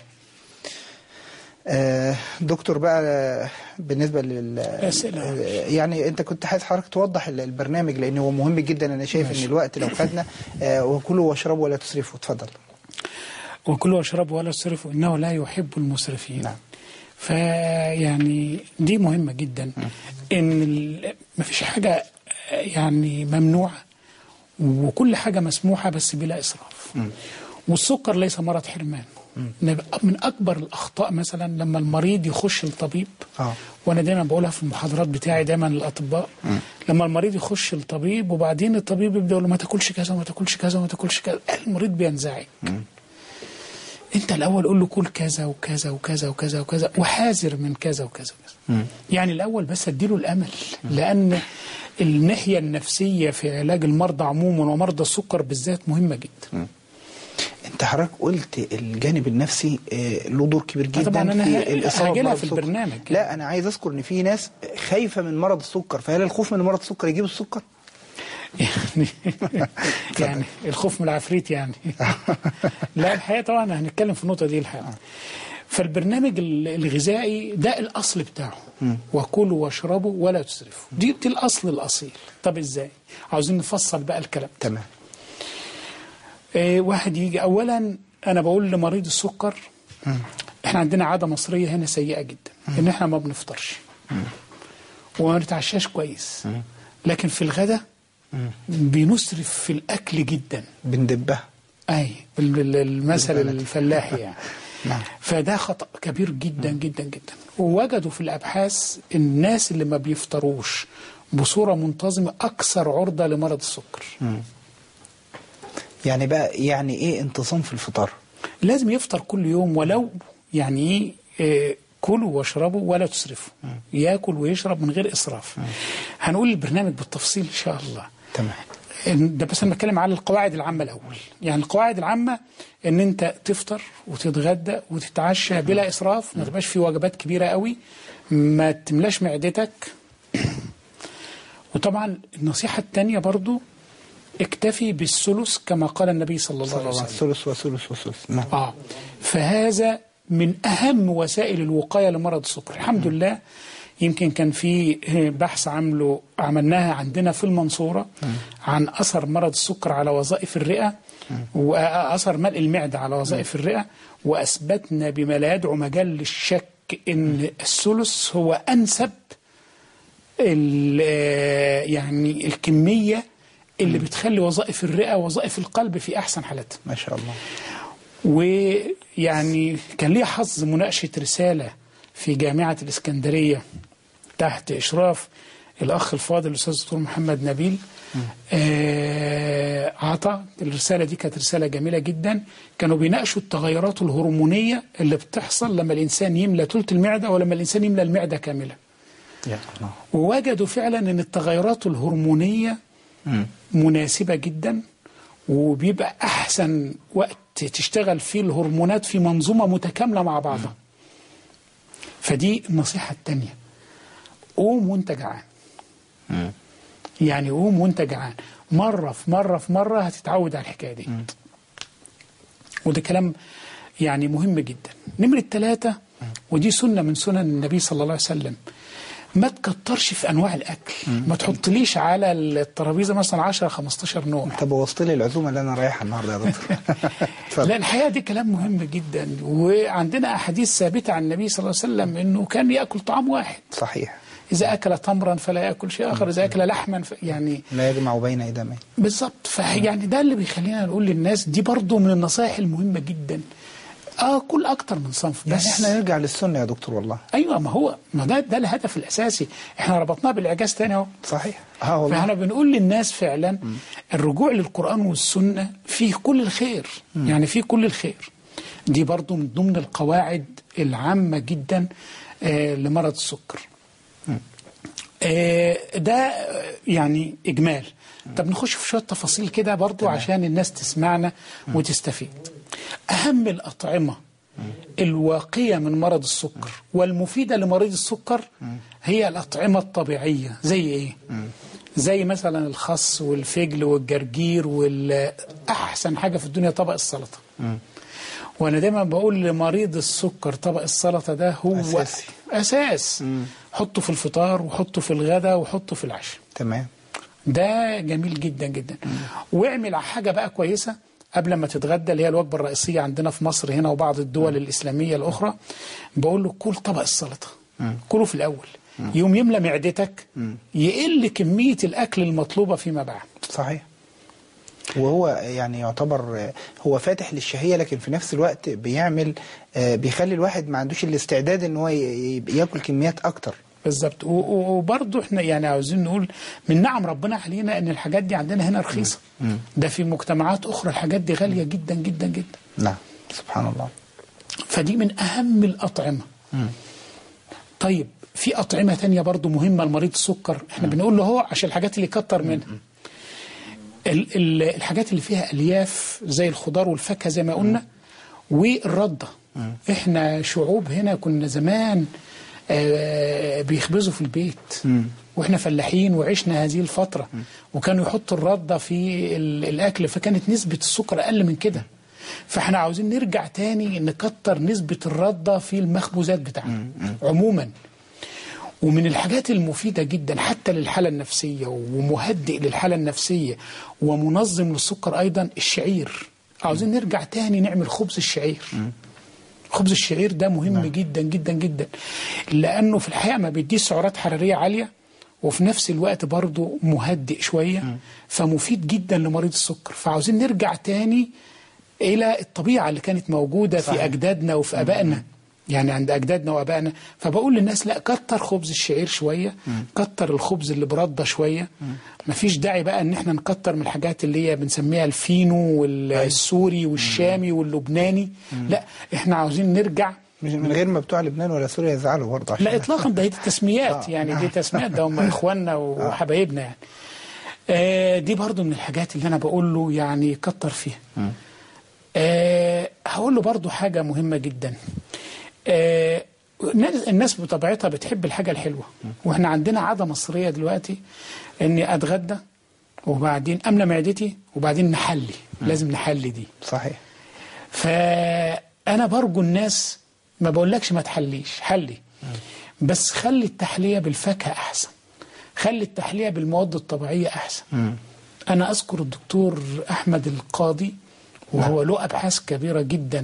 دكتور بقى بالنسبة يعني انت كنت عايز حضرتك توضح البرنامج لان هو مهم جدا. انا شايف ان الوقت لو خدنا وكلوا واشربوا ولا تسرفوا. اتفضل. وكلوا واشربوا ولا تسرفوا انه لا يحب المسرفين. نعم. فيعني دي مهمة جدا. ان مفيش حاجة يعني ممنوعة وكل حاجة مسموحة بس بلا إسراف. والسكر ليس مرض حرمان. من أكبر الأخطاء مثلا لما المريض يخش الطبيب، وأنا دايما بقولها في المحاضرات بتاعي دايما للأطباء، لما المريض يخش الطبيب وبعدين الطبيب يبدأ يقول له ما تاكلش كذا وما تاكلش كذا وما تاكلش كذا، المريض بينزعج. أنت الأول قول له كل كذا وكذا وكذا وكذا وكذا وحاذر من كذا وكذا وكذا. يعني الأول بس أديله الأمل، لأن الناحية النفسية في علاج المرضى عموما ومرضى السكر بالذات مهمة جدا. انت حضرتك قلت الجانب النفسي له دور كبير جدا طبعا أنا في الإصابة في البرنامج. لا أنا عايز أذكر إن في ناس خايفة من مرض السكر، فهل الخوف من مرض السكر يجيب السكر؟ يعني الخوف من العفريت يعني. لا الحقيقة طبعا هنتكلم في النقطة دي الحقيقة. فالبرنامج الغذائي ده الأصل بتاعه، وكلوا واشربوا ولا تسرفوا. دي الأصل الأصيل. طب إزاي؟ عاوزين نفصل بقى الكلام. تمام. واحد يجي أولا أنا بقول لمريض السكر إحنا عندنا عادة مصرية هنا سيئة جدا، إن إحنا ما بنفطرش وما نتعشاش كويس، لكن في الغداء بنسرف في الأكل جدا، بندبها. أي المثل الفلاحي يعني. فده خطأ كبير جدا جدا جدا. ووجدوا في الأبحاث الناس اللي ما بيفطروش بصورة منتظمة أكثر عرضة لمرض السكر. يعني بقى يعني إيه انتظام في الفطار؟ لازم يفطر كل يوم، ولو يعني إيه كلوا واشربوا ولا تسرفوا. ياكل ويشرب من غير إسراف. هنقول البرنامج بالتفصيل إن شاء الله. تمام. ده بس أنا بتكلم على القواعد العامة الأول. يعني القواعد العامة إن أنت تفطر وتتغدى وتتعشى بلا إسراف، ما تبقاش في وجبات كبيرة قوي، ما تملاش معدتك. وطبعا النصيحة الثانية برضو اكتفي بالثلث كما قال النبي صلى الله عليه وسلم. ثلث وثلث وثلث. نعم. فهذا من أهم وسائل الوقاية لمرض السكر. الحمد لله. يمكن كان في بحث عملناها عندنا في المنصورة عن أثر مرض السكر على وظائف الرئة وأثر ملء المعدة على وظائف الرئة، وأثبتنا بما لا يدعو مجال للشك إن الثلث هو أنسب يعني الكمية اللي بتخلي وظائف الرئة ووظائف القلب في أحسن حالاتها. ما شاء الله. ويعني كان لي حظ مناقشة رسالة في جامعة الإسكندرية تحت إشراف الأخ الفاضل الأستاذ الدكتور محمد نبيل. عطى الرسالة دي، كانت رسالة جميلة جدا. كانوا بيناقشوا التغيرات الهرمونية اللي بتحصل لما الإنسان يملى ثلث المعدة ولما الإنسان يملى المعدة كاملة. ووجدوا فعلا أن التغيرات الهرمونية مناسبة جدا، وبيبقى أحسن وقت تشتغل فيه الهرمونات في منظومة متكاملة مع بعضها. فدي النصيحة الثانية. قوم وانت جعان. يعني قوم وانت جعان، مرة في مرة في مرة هتتعود على الحكاية دي. وده كلام يعني مهم جدا. نمرة 3، ودي سنة من سنن النبي صلى الله عليه وسلم، ما تكترش في أنواع الأكل. ما تحطليش على الترابيزة مثلا 10-15 نوع. طب وصلت لي العزومة اللي أنا رايحها النهاردة يا دكتور. لا، الحقيقة دي كلام مهم جدا، وعندنا أحاديث ثابتة عن النبي صلى الله عليه وسلم أنه كان يأكل طعام واحد. صحيح. إذا أكل تمرا فلا يأكل شيء آخر، إذا أكل لحما يعني لا يجمع بين إدمين. بالضبط. فيعني ده اللي بيخلينا نقول للناس دي برضو من النصائح المهمة جدا. كل أكتر من صنف. بس يعني احنا نرجع للسنة يا دكتور والله. أيوة، ما ده الهدف الأساسي. احنا ربطناه بالإعجاز تاني اهو. صحيح. والله. فاحنا بنقول للناس فعلا الرجوع للقرآن والسنة فيه كل الخير. يعني فيه كل الخير. دي برضو من ضمن القواعد العامة جدا لمرض السكر. ده يعني إجمال. طب نخش في شوية تفاصيل كده برضو عشان الناس تسمعنا وتستفيد. أهم الأطعمة الواقية من مرض السكر والمفيدة لمريض السكر هي الأطعمة الطبيعية. زي إيه؟ زي مثلا الخس والفجل والجرجير، والأحسن حاجة في الدنيا طبق السلطة. وأنا دايما بقول لمريض السكر طبق السلطة ده هو أساس. حطه في الفطار وحطه في الغداء وحطه في العشاء. تمام. ده جميل جدا جدا. واعمل حاجة بقى كويسة قبل ما تتغدى، اللي هي الوجبة الرئيسية عندنا في مصر هنا وبعض الدول الإسلامية الأخرى. بقول له كل طبق السلطة، كله في الأول، يوم يملى معدتك، يقل كمية الأكل المطلوبة فيما بعد. صحيح. وهو يعني يعتبر هو فاتح للشهية، لكن في نفس الوقت بيعمل بيخلي الواحد ما عندوش الاستعداد ان هو ياكل كميات اكتر. بالظبط. وبرضه احنا يعني عاوزين نقول من نعم ربنا علينا ان الحاجات دي عندنا هنا رخيصة. ده في مجتمعات اخرى الحاجات دي غالية جدا جدا جدا. نعم، سبحان الله. فدي من اهم الأطعمة. طيب في أطعمة تانية برضه مهمة لمريض السكر. احنا بنقول له هو عشان الحاجات اللي يكتر منها. الحاجات اللي فيها ألياف زي الخضار والفاكهة زي ما قلنا، والردة. احنا شعوب هنا كنا زمان بيخبزوا في البيت واحنا فلاحين وعشنا هذه الفترة، وكانوا يحطوا الردة في الأكل، فكانت نسبة السكر أقل من كده. فاحنا عاوزين نرجع تاني نكتر نسبة الردة في المخبوزات بتاعنا عموما. ومن الحاجات المفيدة جدا حتى للحالة النفسية ومهدئ للحالة النفسية ومنظم للسكر أيضا الشعير. عاوزين نرجع تاني نعمل خبز الشعير. خبز الشعير ده مهم جدا جدا جدا، لأنه في الحقيقة ما بيديش سعرات حرارية عالية، وفي نفس الوقت برضه مهدئ شوية، فمفيد جدا لمريض السكر. فعاوزين نرجع تاني إلى الطبيعة اللي كانت موجودة في أجدادنا وفي أبائنا، يعني عند أجدادنا وأبائنا. فبقول للناس لا، كتر خبز الشعير شوية، كتر الخبز اللي برده شوية. مفيش داعي بقى ان احنا نكتر من الحاجات اللي هي بنسميها الفينو والسوري والشامي واللبناني. لا، احنا عاوزين نرجع من غير ما بتوع لبنان ولا سوريا يزعلوا برضه. لا اطلاقا، ده دي تسميات يعني دي تسميات، ده هم اخواننا وحبايبنا يعني. دي برضه من الحاجات اللي انا بقول له يعني كتر فيها. هقول له برضه حاجة مهمة جدا. الناس بطبيعتها بتحب الحاجة الحلوة، واحنا عندنا عادة مصرية دلوقتي اني اتغدى وبعدين املى معدتي وبعدين نحلي. لازم نحلي دي. صحيح. فانا برجو الناس، ما بقولكش ما تحليش، حلي، بس خلي التحلية بالفاكهة احسن، خلي التحلية بالمواد الطبيعية احسن. انا اذكر الدكتور احمد القاضي، وهو له ابحاث كبيرة جدا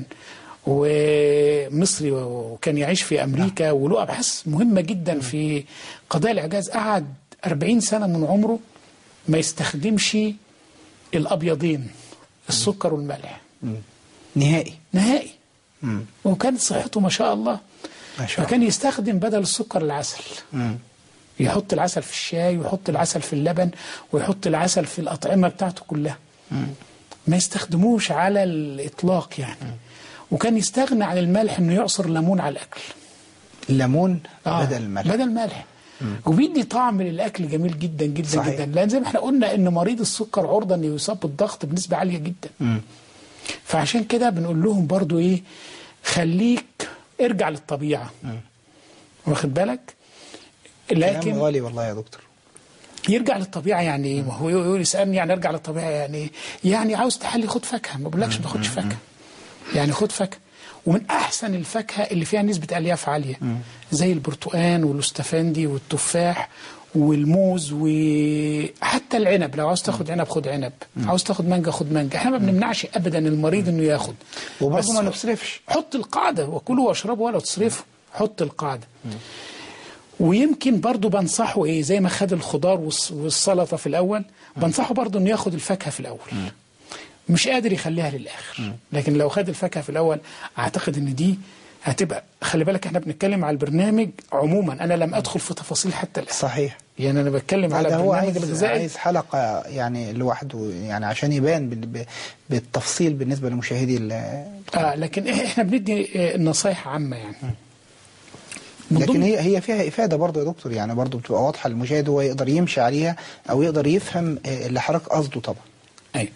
ومصري وكان يعيش في أمريكا، وله أبحاث مهمة جدا في قضايا الإعجاز. قعد 40 سنة من عمره ما يستخدمش الأبيضين، السكر والملح، نهائي. وكانت صحته ما شاء الله. فكان يستخدم بدل السكر العسل. يحط العسل في الشاي ويحط العسل في اللبن ويحط العسل في الأطعمة بتاعته كلها. ما يستخدموش على الإطلاق يعني. وكان يستغنى عن الملح، انه يعصر ليمون على الاكل. الليمون بدل الملح. بدل الملح. وبيدي طعم للاكل جميل جدا جدا. صحيح. جدا، لان زي ما احنا قلنا ان مريض السكر عرضه انه يصاب بالضغط بنسبه عاليه جدا. فعشان كده بنقول لهم برضو ايه، خليك ارجع للطبيعه. واخد بالك، لكن غالي والله يا دكتور. يرجع للطبيعه يعني ايه؟ هو يقول يسالني يعني ارجع للطبيعه يعني ايه؟ يعني عاوز تحلي خد فاكهه، ما بقولكش ما تاخدش فاكهه، يعني خد فاكهه. ومن احسن الفاكهه اللي فيها نسبه الياف عاليه زي البرتقال والاستفندي والتفاح والموز وحتى العنب. لو عاوز تاخد عنب خد عنب، عاوز تاخد مانجا خد مانجا. احنا ما بنمنعش ابدا المريض انه ياخد، وبرضه ما نصرفش. حط القاعده وكلوا واشربوا ولا تصرفوا، حط القاعده. ويمكن برضه بنصحه ايه، زي ما خد الخضار والسلطه في الاول، بنصحه برضه انه ياخد الفاكهه في الاول. مش قادر يخليها للاخر، لكن لو خد الفاكهه في الاول اعتقد ان دي هتبقى. خلي بالك احنا بنتكلم على البرنامج عموما، انا لم ادخل في تفاصيل حتى الان. صحيح. يعني انا بتكلم على البرنامج الغذائي. عايز حلقه يعني لوحده، يعني عشان يبان بالتفصيل بالنسبه لمشاهدي لكن احنا بندي نصايح عامه يعني. لكن هي فيها افاده برضه يا دكتور، يعني برضه بتبقى واضحه للمشاهد، هو يقدر يمشي عليها او يقدر يفهم اللي حضرتك قصده طبعا. ايوه.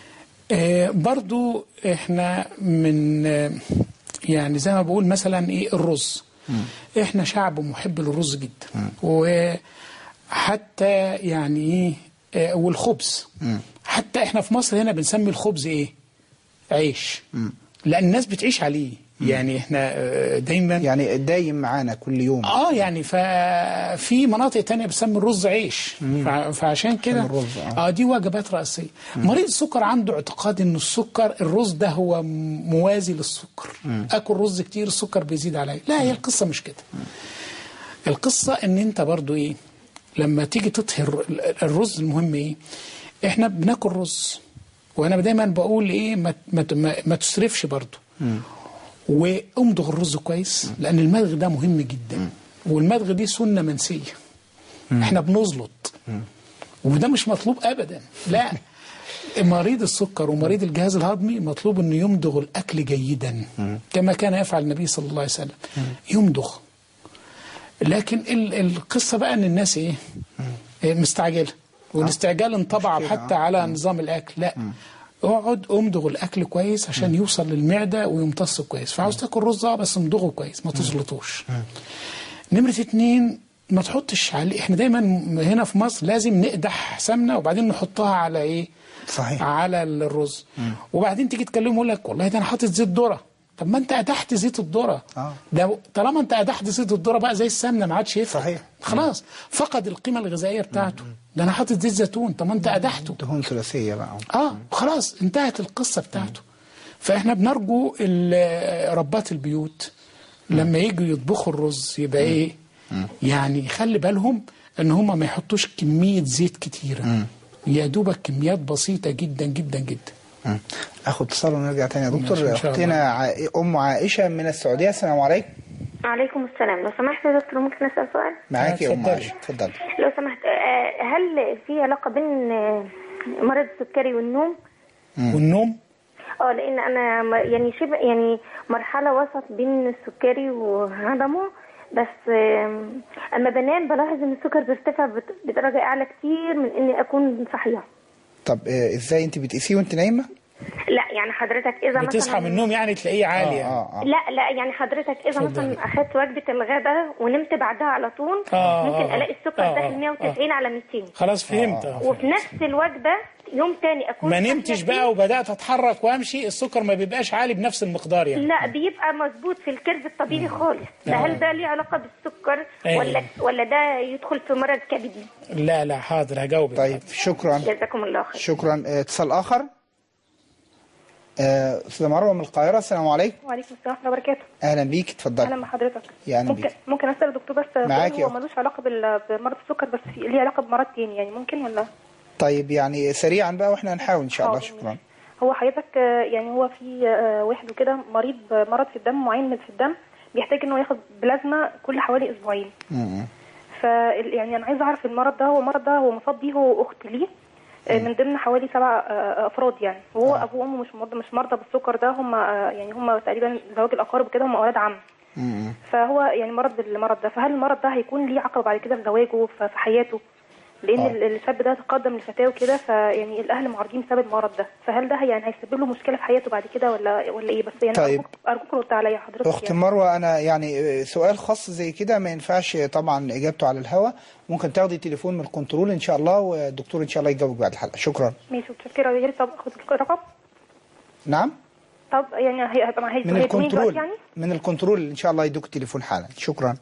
برضو احنا من يعني زي ما بقول مثلا ايه الرز. احنا شعب محب للرز جدا، وحتى يعني ايه والخبز. حتى احنا في مصر هنا بنسمي الخبز ايه؟ عيش. لان الناس بتعيش عليه. يعني احنا دايما يعني دايم معانا كل يوم. يعني ففي مناطق تانية بتسمي الرز عيش. فعشان كده دي وجبات رئيسية. مريض السكر عنده اعتقاد ان السكر، الرز ده هو موازي للسكر. اكل رز كتير السكر بيزيد عليا. لا، هي القصة مش كده. القصة ان انت برضو ايه، لما تيجي تطهر الرز، المهم ايه، احنا بناكل رز، وانا دايما بقول ايه، ما تسرفش برضو. وامضغ الرز كويس، لان المضغ ده مهم جدا، والمضغ دي سنه منسيه. احنا بنزلط، وده مش مطلوب ابدا. لا، مريض السكر ومريض الجهاز الهضمي مطلوب انه يمضغ الاكل جيدا كما كان يفعل النبي صلى الله عليه وسلم، يمضغ. لكن القصه بقى ان الناس ايه، مستعجله، والاستعجال انطبع حتى على نظام الاكل. لا، اقعد امضغ الاكل كويس عشان يوصل للمعده ويمتص كويس. فعاوز تاكل رز بس امضغه كويس، ما تزلطوش. نمره 2، ما تحطش عليه. احنا دايما هنا في مصر لازم نقدح سمنه وبعدين نحطها على ايه؟ صحيح. على الرز. وبعدين تيجي تكلمه يقول لك والله ده انا حاطط زيت ذره. طب ما انت قدحت زيت الذره. ده طالما انت قدحت زيت الذره بقى زي السمنه ما عادش يفرق. صحيح. خلاص فقد القيمه الغذائيه بتاعته. ده انا حاطط زيت زيتون، طب ما انت قدحته. دهون ثلاثيه بقى. خلاص انتهت القصه بتاعته. فاحنا بنرجو ربات البيوت لما يجوا يطبخوا الرز يبقى ايه؟ يعني خلي بالهم ان هم ما يحطوش كميه زيت كتيره. يا دوبك كميات بسيطه جدا جدا جدا. اخد اتصال ونرجع تاني يا دكتور. اختنا ام عائشه من السعوديه. السلام عليكم. وعليكم السلام. لو سمحت يا دكتور ممكن اسال سؤال؟ معاكي يا ام عائشه، اتفضلي. لو سمحت، هل في علاقه بين مرض السكري والنوم؟ والنوم؟ لان انا يعني شبه يعني مرحله وسط بين السكري وعدمه، بس اما بنام بلاحظ ان السكر بيرتفع بدرجه اعلى كتير من اني اكون صحيه. طب ازاي انت بتقيسيه وانت نايمه؟ لا يعني حضرتك اذا مثلا بتصحى من النوم يعني تلاقيه عالي يعني. لا يعني حضرتك اذا مثلا اخذت وجبه الغداء ونمت بعدها على طول ممكن الاقي السكر داخل 190 على 200. خلاص فهمت. وفي نفس الوجبه يوم تاني اكون ما نمتش بقى وبدات اتحرك وامشي، السكر ما بيبقاش عالي بنفس المقدار يعني. لا بيبقى مظبوط في الكيرف الطبيعي خالص. هل ده ليه علاقه بالسكر ولا ده يدخل في مرض كبدي؟ لا حاضر هجاوبك. طيب شكرا، جزاكم الله خير. شكرا. اتصال اخر. استاذه مروه من القاهره. السلام عليكم. وعليكم السلام ورحمه الله وبركاته. اهلا بيك، اتفضلي. اهلا بحضرتك. يعني ممكن اسال الدكتور بس معاكي. هو ملوش علاقه بمرض السكر بس ليه علاقه بمرض تاني يعني، ممكن ولا؟ طيب يعني سريعا بقى واحنا هنحاول ان شاء الله. شكرا. هو حضرتك يعني هو في واحد وكده مريض مرض في الدم معين في الدم بيحتاج انه ياخد بلازما كل حوالي اسبوعين. يعني انا عايزه اعرف المرض ده هو مصاب بيه هو واخت ليه من ضمن حوالي 7 افراد يعني، وهو ابوه وامه مش مرضى بالسكر ده، هم يعني هم تقريبا زواج الاقارب كده، هم اولاد عم. فهو يعني مرض بالمرض ده، فهل المرض ده هيكون ليه عقبه بعد كده في زواجه في حياته لان الشاب ده تقدم لفتاه وكده، فيعني الاهل معارضين بسبب المرض ده، فهل ده يعني هيسبب له مشكله في حياته بعد كده ولا ايه؟ بس يعني طيب. ارجوك رد عليا حضرتك. اخت مروه، انا يعني سؤال خاص زي كده ما ينفعش طبعا اجابته على الهواء، ممكن تاخدي تليفون من الكنترول ان شاء الله، والدكتور ان شاء الله يجاوبك بعد الحلقه. شكرا. ماشي، متشكره. يا ريت اخد الرقم. نعم. طب يعني هيبقى معايا من الكنترول يعني؟ من الكنترول ان شاء الله يدوك التليفون حالا. شكرا.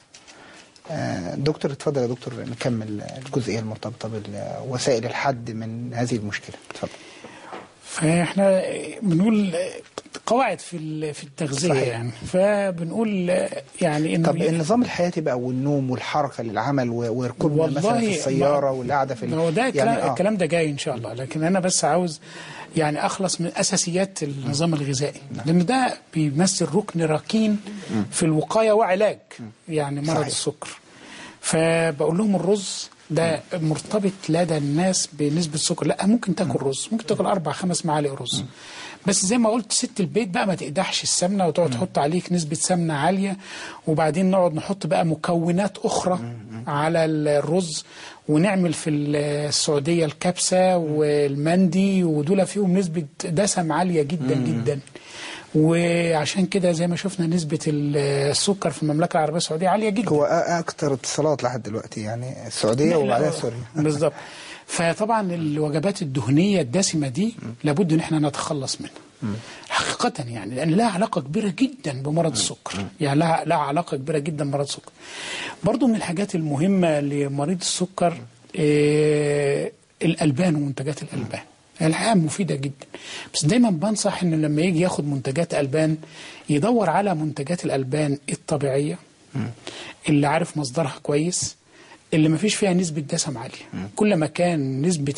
دكتور اتفضل يا دكتور، نكمل الجزئيه المرتبطه بوسائل الحد من هذه المشكله. اتفضل. فاحنا بنقول قواعد في التغذيه. صحيح. يعني فبنقول يعني انه طب النظام الحياتي بقى والنوم والحركه للعمل وركوبنا مثلا في السياره والقعده في هو ده يعني الكلام ده جاي ان شاء الله، لكن انا بس عاوز يعني اخلص من اساسيات النظام الغذائي، لان ده بيمثل ركن ركين في الوقايه وعلاج يعني مرض صحيح. السكر. فبقول لهم الرز ده مرتبط لدى الناس بنسبه السكر، لا ممكن تاكل رز، ممكن تاكل 4-5 معالق رز، بس زي ما قلت ست البيت بقى ما تقدحش السمنه وتقعد تحط عليك نسبه سمنه عاليه، وبعدين نقعد نحط بقى مكونات اخرى على الرز، ونعمل في السعوديه الكبسه والمندي، ودول فيهم نسبه دسم عاليه جدا جدا، وعشان كده زي ما شفنا نسبة السكر في المملكة العربية السعودية عالية جدا. هو أكثر اتصالات لحد دلوقتي يعني السعودية وبعدها سوريا. بالضبط. فطبعا الوجبات الدهنية الدسمة دي لابد ان احنا نتخلص منها حقيقة، يعني لأن لها علاقة كبيرة جدا بمرض السكر، يعني لها علاقة كبيرة جدا بمرض السكر. برضو من الحاجات المهمة لمريض السكر الألبان ومنتجات الألبان، الحقيقة مفيدة جدا، بس دايما بنصح ان لما يجي ياخد منتجات ألبان يدور على منتجات الألبان الطبيعية اللي عارف مصدرها كويس، اللي ما فيش فيها نسبة دسم عالية. كل ما كان نسبة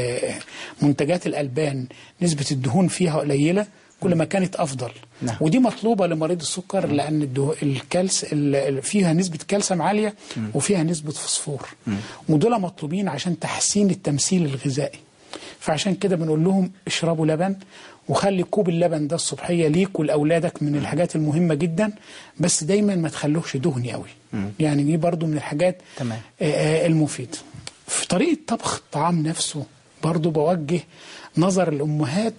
منتجات الألبان نسبة الدهون فيها قليلة كل ما كانت أفضل. ودي مطلوبة لمريض السكر، لأن فيها نسبة كالسيوم عالية وفيها نسبة فوسفور، ودول مطلوبين عشان تحسين التمثيل الغذائي. فعشان كده بنقول لهم اشربوا لبن، وخلي كوب اللبن ده الصبحية ليك ولأولادك من الحاجات المهمة جدا، بس دايما ما تخلوهش دهني قوي. يعني دي برضو من الحاجات المفيدة. في طريقة طبخ الطعام نفسه برضو بوجه نظر الأمهات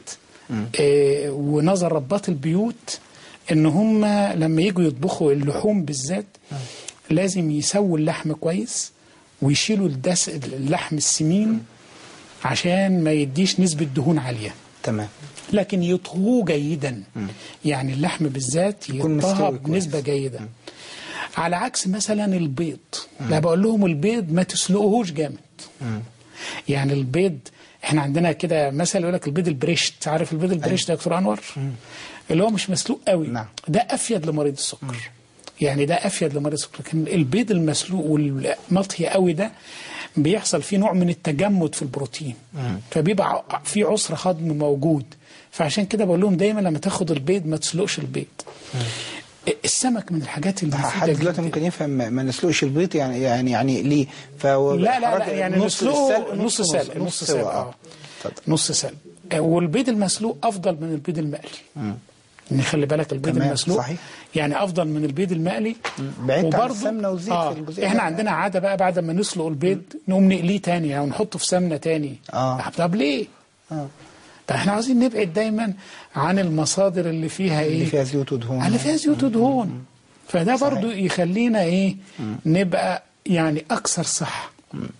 ونظر ربات البيوت ان هم لما يجوا يطبخوا اللحوم بالذات لازم يسووا اللحم كويس ويشيلوا اللحم السمين عشان ما يديش نسبة دهون عالية. تمام. لكن يطهوه جيدا، يعني اللحم بالذات يطهى بنسبة جيدة. على عكس مثلا البيض، لا بقول لهم البيض ما تسلقوهوش جامد. يعني البيض احنا عندنا كده مثلا يقول لك البيض البريشت، عارف البيض البريشت يا دكتور انور؟ اللي هو مش مسلوق قوي. ده افيد لمريض السكر. يعني ده افيد لمريض السكر، لكن البيض المسلوق والمطهي قوي ده بيحصل فيه نوع من التجمد في البروتين، فبيبقى في عسر هضم موجود. فعشان كده بقول لهم دايما لما تاخد البيض ما تسلقش البيض. السمك من الحاجات اللي حد دلوقتي ممكن يفهم ما نسلقش البيض يعني ليه؟ لا يعني نسلقه نص سلق نص سلق. والبيض المسلوق افضل من البيض المقلي. نخلي بالك البيض المسلوق صحيح. يعني افضل من البيض المقلي. بعيد عن السمنه والزيت في الجزء. احنا عندنا عاده بقى بعد ما نسلق البيض نقوم نقليه تاني او نحطه في سمنه تاني. طب ليه؟ طب احنا عاوزين نبعد دايما عن المصادر اللي فيها اللي فيها زيوت ودهون. اللي فيها زيوت ودهون. فده صحيح. برضو يخلينا نبقى يعني اكثر صحه.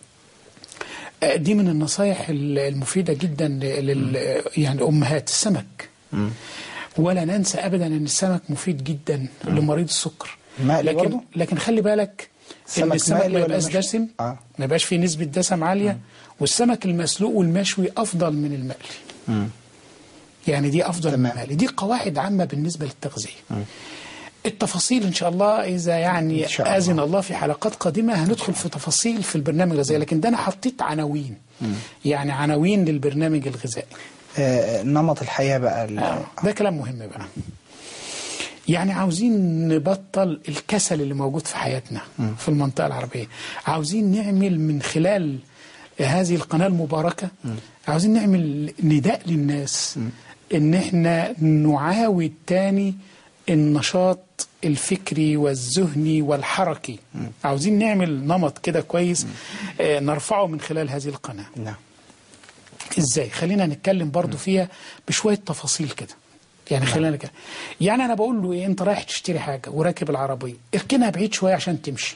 دي من النصايح المفيده جدا يعني امهات السمك. ولا ننسى ابدا ان السمك مفيد جدا لمريض السكر. لكن خلي بالك ان السمك ما يبقاش دسم، ما يبقاش فيه نسبه دسم عاليه، والسمك المسلوق والمشوي افضل من المقلي. يعني دي افضل من المقلي. دي قواعد عامه بالنسبه للتغذيه. التفاصيل ان شاء الله اذا يعني اذن الله في حلقات قادمه هندخل في تفاصيل في البرنامج الغذائي، لكن ده انا حطيت عناوين. يعني عناوين للبرنامج الغذائي. نمط الحياة بقى ده كلام مهم بقى. يعني عاوزين نبطل الكسل اللي موجود في حياتنا في المنطقة العربية. عاوزين نعمل من خلال هذه القناة المباركة عاوزين نعمل نداء للناس ان احنا نعاود تاني النشاط الفكري والذهني والحركي. عاوزين نعمل نمط كده كويس نرفعه من خلال هذه القناة. نعم. ازاي؟ خلينا نتكلم برضو فيها بشوية تفاصيل كده. يعني خلينا نتكلم. يعني انا بقول له ايه، انت رايح تشتري حاجة وراكب العربية، اركنها بعيد شوية عشان تمشي.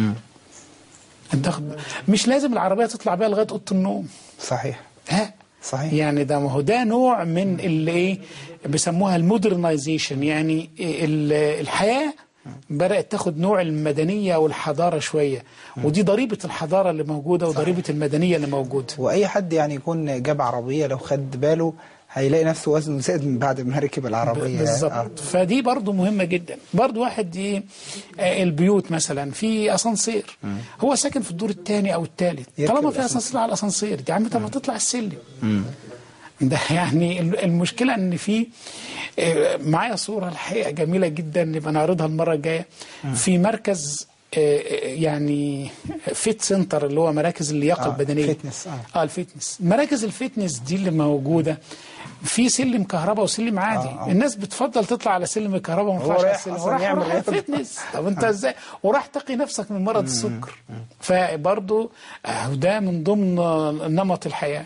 مش لازم العربية تطلع بيها لغاية أوضة النوم. صحيح. صحيح. يعني ده ما هو ده نوع من اللي ايه بيسموها المودرنايزيشن، يعني الحياة بدأت تاخد نوع المدنية والحضارة شوية، ودي ضريبة الحضارة اللي موجودة وضريبة المدنية اللي موجودة. وأي حد يعني يكون جاب عربية لو خد باله هيلاقي نفسه وزنه زاد من بعد ما ركب العربية. بالظبط. فدي برضو مهمة جدا. برضو واحد ايه البيوت مثلا في اسانسير، هو ساكن في الدور الثاني او الثالث، طالما في اسانسير على الاسانسير يا عم طب ما تطلع السلم. ده يعني المشكلة ان في معايا صورة الحقيقة جميلة جدا نبقى نعرضها المرة الجاية في مركز يعني فيت سنتر اللي هو مراكز اللياقة البدنية. فيتنس. الفيتنس. مراكز الفيتنس دي اللي موجودة في سلم كهرباء وسلم عادي. الناس بتفضل تطلع على سلم الكهرباء وما يطلعش على السلم، وراح يعمل فيتنس. طب انت ازاي وراح تقي نفسك من مرض السكر؟ فبرضه ده من ضمن نمط الحياة.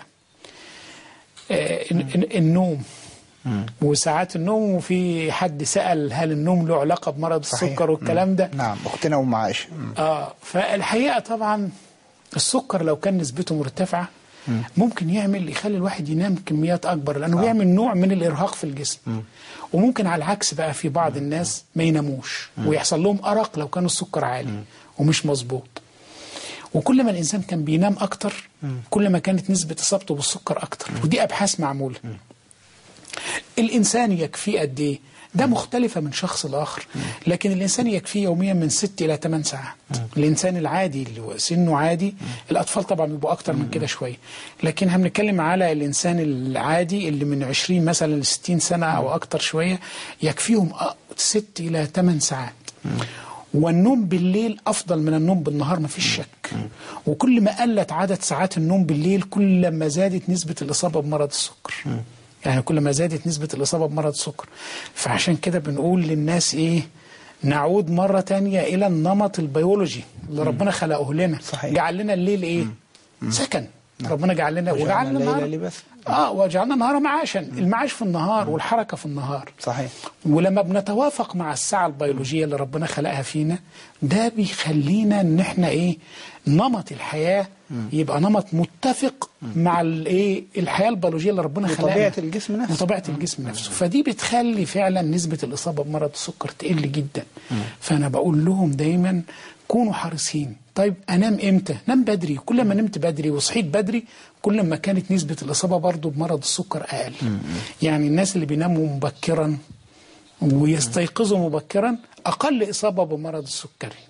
النوم وساعات النوم، وفي حد سأل هل النوم له علاقة بمرض السكر والكلام ده. نعم. أختنا أم عائشة. فالحقيقة طبعا السكر لو كان نسبته مرتفعة ممكن يخلي الواحد ينام كميات أكبر، لأنه بيعمل نوع من الإرهاق في الجسم. وممكن على العكس بقى في بعض الناس ما يناموش ويحصل لهم أرق لو كان السكر عالي ومش مظبوط. وكل ما الإنسان كان بينام أكتر كل ما كانت نسبة إصابته بالسكر أكتر، ودي أبحاث معمولة. الإنسان يكفيه قد إيه؟ ده مختلفة من شخص لآخر، لكن الإنسان يكفيه يوميا من 6 إلى 8 ساعات. الإنسان العادي اللي هو سنه عادي، الأطفال طبعا بيبقوا أكتر من كده شوية، لكن هنتكلم على الإنسان العادي اللي من 20 مثلا ل 60 سنة أو أكتر شوية، يكفيهم 6 إلى 8 ساعات. والنوم بالليل أفضل من النوم بالنهار، ما فيش شك. وكل ما قلت عدد ساعات النوم بالليل كل ما زادت نسبة الإصابة بمرض السكر. يعني كل ما زادت نسبة الإصابة بمرض السكر. فعشان كده بنقول للناس إيه، نعود مرة تانية إلى النمط البيولوجي اللي ربنا خلقه لنا. صحيح. جعل لنا الليل إيه؟ سكن. ربنا جعل لنا وجعلنا الليل لباس. وجعلنا النهار معاشا. المعاش في النهار والحركة في النهار. صحيح. ولما بنتوافق مع الساعة البيولوجية اللي ربنا خلقها فينا، ده بيخلينا ان احنا ايه، نمط الحياة يبقى نمط متفق مع الايه الحياة البيولوجية اللي ربنا خلقها، وطبيعة الجسم نفسه. وطبيعة الجسم نفسه. فدي بتخلي فعلا نسبة الإصابة بمرض السكر تقل جدا. فأنا بقول لهم دايما كونوا حريصين. طيب أنام إمتى؟ نام بدري. كل ما نمت بدري وصحيت بدري كل ما كانت نسبة الإصابة برضو بمرض السكر أقل. يعني الناس اللي بيناموا مبكرا ويستيقظوا مبكرا أقل إصابة بمرض السكري.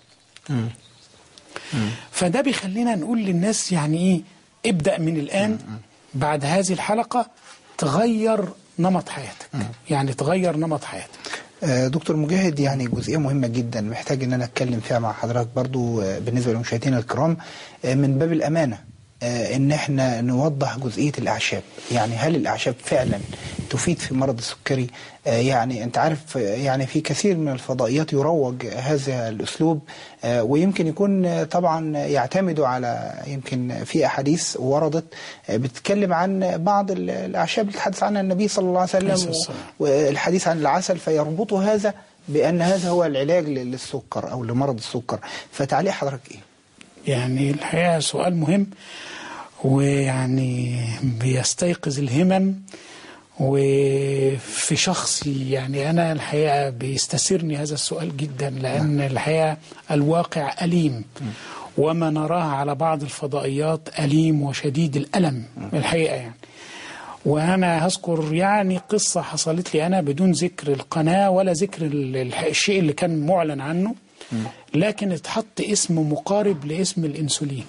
فده بيخلينا نقول للناس يعني إيه، ابدأ من الآن بعد هذه الحلقة تغير نمط حياتك. يعني تغير نمط حياتك. دكتور مجاهد، يعني جزئية مهمة جدا محتاج ان انا اتكلم فيها مع حضرتك برضو بالنسبة للمشاهدين الكرام من باب الامانة، ان احنا نوضح جزئية الاعشاب. يعني هل الاعشاب فعلا تفيد في مرض السكري؟ يعني انت عارف يعني في كثير من الفضائيات يروج هذا الاسلوب، ويمكن يكون طبعا يعتمدوا على، يمكن في احاديث وردت بتتكلم عن بعض الاعشاب اللي تحدث عنها النبي صلى الله عليه وسلم، والحديث عن العسل، فيربطوا هذا بان هذا هو العلاج للسكر او لمرض السكر. فتعليق حضرتك ايه؟ يعني الحقيقة سؤال مهم، ويعني بيستيقظ الهمم. وفي شخصي يعني أنا الحقيقة بيستسرني هذا السؤال جدا، لأن الحقيقة الواقع أليم، وما نراه على بعض الفضائيات أليم وشديد الألم الحقيقة. يعني وأنا هذكر يعني قصة حصلت لي أنا بدون ذكر القناة ولا ذكر الشيء اللي كان معلن عنه، لكن اتحط اسم مقارب لاسم الإنسولين.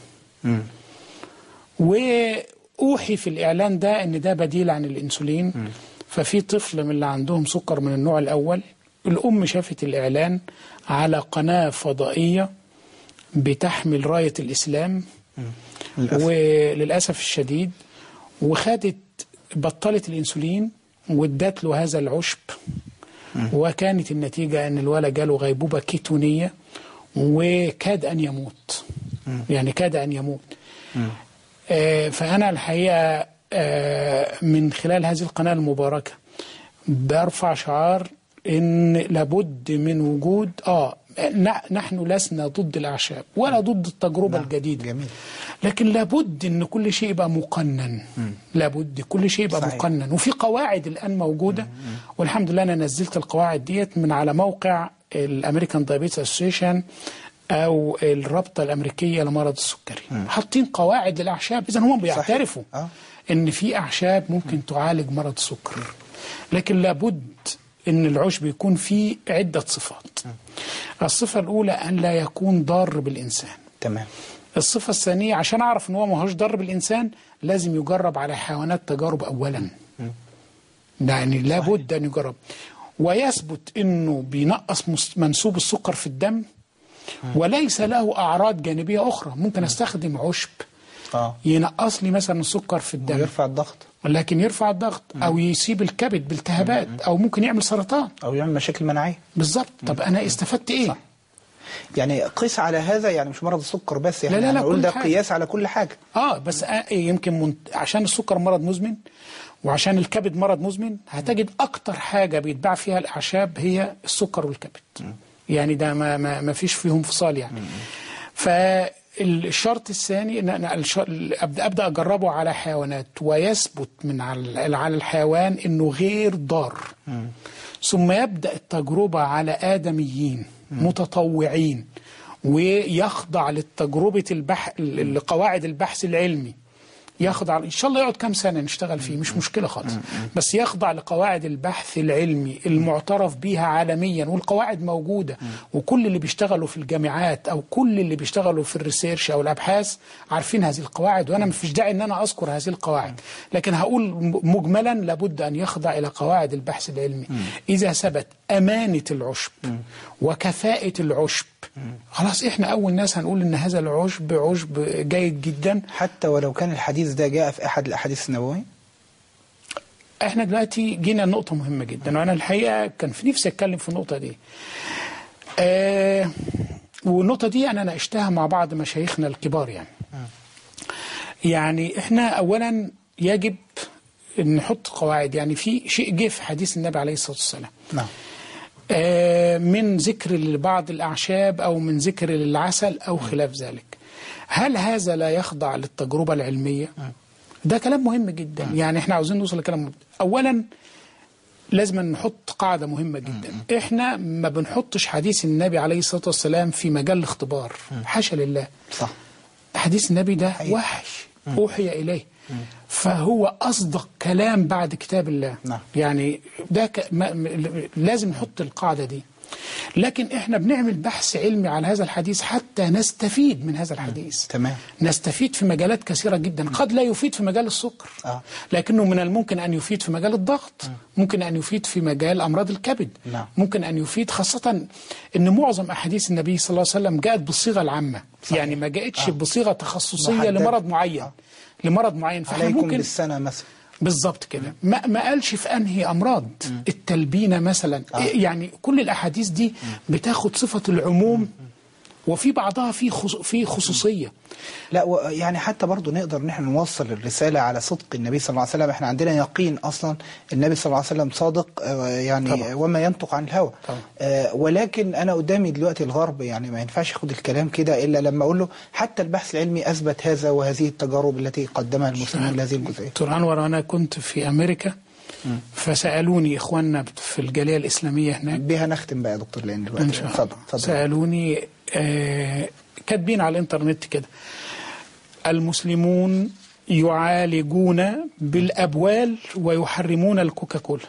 وأوحي في الإعلان ده إن ده بديل عن الإنسولين. ففي طفل من اللي عندهم سكر من النوع الأول، الأم شافت الإعلان على قناة فضائية بتحمل راية الإسلام، وللأسف الشديد بطلت الإنسولين وادت له هذا العشب، وكانت النتيجة أن الولد جاله غيبوبة كيتونية وكاد أن يموت. يعني كاد أن يموت. فأنا الحقيقة من خلال هذه القناة المباركة برفع شعار إن لابد من وجود نحن لسنا ضد الأعشاب ولا ضد التجربة الجديدة. جميل. لكن لابد إن كل شيء يبقى مقنن. لابد كل شيء يبقى مقنن، وفي قواعد الآن موجودة. والحمد لله أنا نزلت القواعد ديت من على موقع الأمريكان دايابيتس أسوسيشن أو الرابطة الأمريكية لمرض السكري. حاطين قواعد للأعشاب. إذن هم بيعترفوا إن في أعشاب ممكن تعالج مرض السكر، لكن لابد إن العشب يكون فيه عدة صفات. الصفة الأولى أن لا يكون ضار بالإنسان. تمام. الصفة الثانية عشان أعرف إن هو ما هوش ضار بالإنسان لازم يجرب على حيوانات تجارب أولا. يعني لابد أن يجرب، ويثبت إنه بينقص منسوب السكر في الدم وليس له أعراض جانبية أخرى. ممكن أستخدم عشب ينقص لي مثلا السكر في الدم ويرفع الضغط، ولكن يرفع الضغط أو يسيب الكبد بالتهابات أو ممكن يعمل سرطان أو يعمل مشاكل مناعية. بالضبط. طب أنا استفدت إيه؟ صح. يعني قيس على هذا، يعني مش مرض السكر بس، يعني لا نقول ده قياس على كل حاجة. بس يمكن عشان السكر مرض مزمن وعشان الكبد مرض مزمن هتجد أكتر حاجة بيتباع فيها الأعشاب هي السكر والكبد. يعني ده ما فيش فيهم انفصال يعني. فالشرط الثاني ان انا ابدا اجربه على حيوانات ويثبت من على الحيوان انه غير ضار. ثم يبدا التجربه على ادميين متطوعين ويخضع للتجربه لقواعد البحث العلمي. يخضع ان شاء الله يقعد كام سنه نشتغل فيه، مش مشكله خالص، بس يخضع لقواعد البحث العلمي المعترف بيها عالميا، والقواعد موجوده. وكل اللي بيشتغلوا في الجامعات او كل اللي بيشتغلوا في الريسيرش او الابحاث عارفين هذه القواعد، وانا مفيش داعي ان انا اذكر هذه القواعد، لكن هقول مجملا لابد ان يخضع الى قواعد البحث العلمي. اذا ثبت امانه العشب وكفاءه العشب خلاص احنا اول ناس هنقول ان هذا العشب عشب جيد جدا، حتى ولو كان الحديث ده جاء في احد الاحاديث النبويه. احنا دلوقتي جينا لنقطه مهمه جدا، وانا الحقيقه كان في نفسي اتكلم في النقطه دي. والنقطه دي انا ناقشتها مع بعض مشايخنا الكبار. يعني احنا اولا يجب ان نحط قواعد. يعني في شيء جه في حديث النبي عليه الصلاه والسلام. نعم. من ذكر لبعض الأعشاب أو من ذكر للعسل أو خلاف ذلك. هل هذا لا يخضع للتجربة العلمية؟ ده كلام مهم جدا. يعني احنا عاوزين نوصل لكلام. أولا لازم نحط قاعدة مهمة جدا. احنا ما بنحطش حديث النبي عليه الصلاة والسلام في مجال الاختبار. حاشا لله. صح. حديث النبي ده وحي أوحي إليه، فهو أصدق كلام بعد كتاب الله. نعم. يعني ده لازم نحط القاعدة دي. لكن احنا بنعمل بحث علمي على هذا الحديث حتى نستفيد من هذا الحديث. تمام. نستفيد في مجالات كثيرة جدا. قد لا يفيد في مجال السكر، لكنه من الممكن أن يفيد في مجال الضغط، ممكن أن يفيد في مجال أمراض الكبد. نعم. ممكن أن يفيد، خاصة أن معظم أحاديث النبي صلى الله عليه وسلم جاءت بالصيغة العامة. صحيح. يعني ما جاءتش بصيغة تخصصية لمرض معين. لمرض معين. عليكم ممكن بالسنة مثلا. بالضبط كده. ما قالش في أنهي أمراض. التلبينة مثلا. يعني كل الأحاديث دي بتاخد صفة العموم وفي بعضها في خصوصية. لا يعني حتى برضو نقدر نحن نوصل الرسالة على صدق النبي صلى الله عليه وسلم. احنا عندنا يقين أصلا النبي صلى الله عليه وسلم صادق، يعني طبعا. وما ينطق عن الهوى. ولكن أنا قدامي دلوقتي الغرب، يعني ما ينفعش ياخد الكلام كده إلا لما أقول له حتى البحث العلمي أثبت هذا، وهذه التجارب التي قدمها المسلمين لهذه الجزئية. دكتور أنور، أنا كنت في أمريكا فسألوني إخواننا في الجالية الإسلامية هناك. بها نختم بقى يا دكتور لأن دلوقتي اتفضل. سألوني كاتبين على الإنترنت كده: المسلمون يعالجون بالأبوال ويحرمون الكوكاكولا.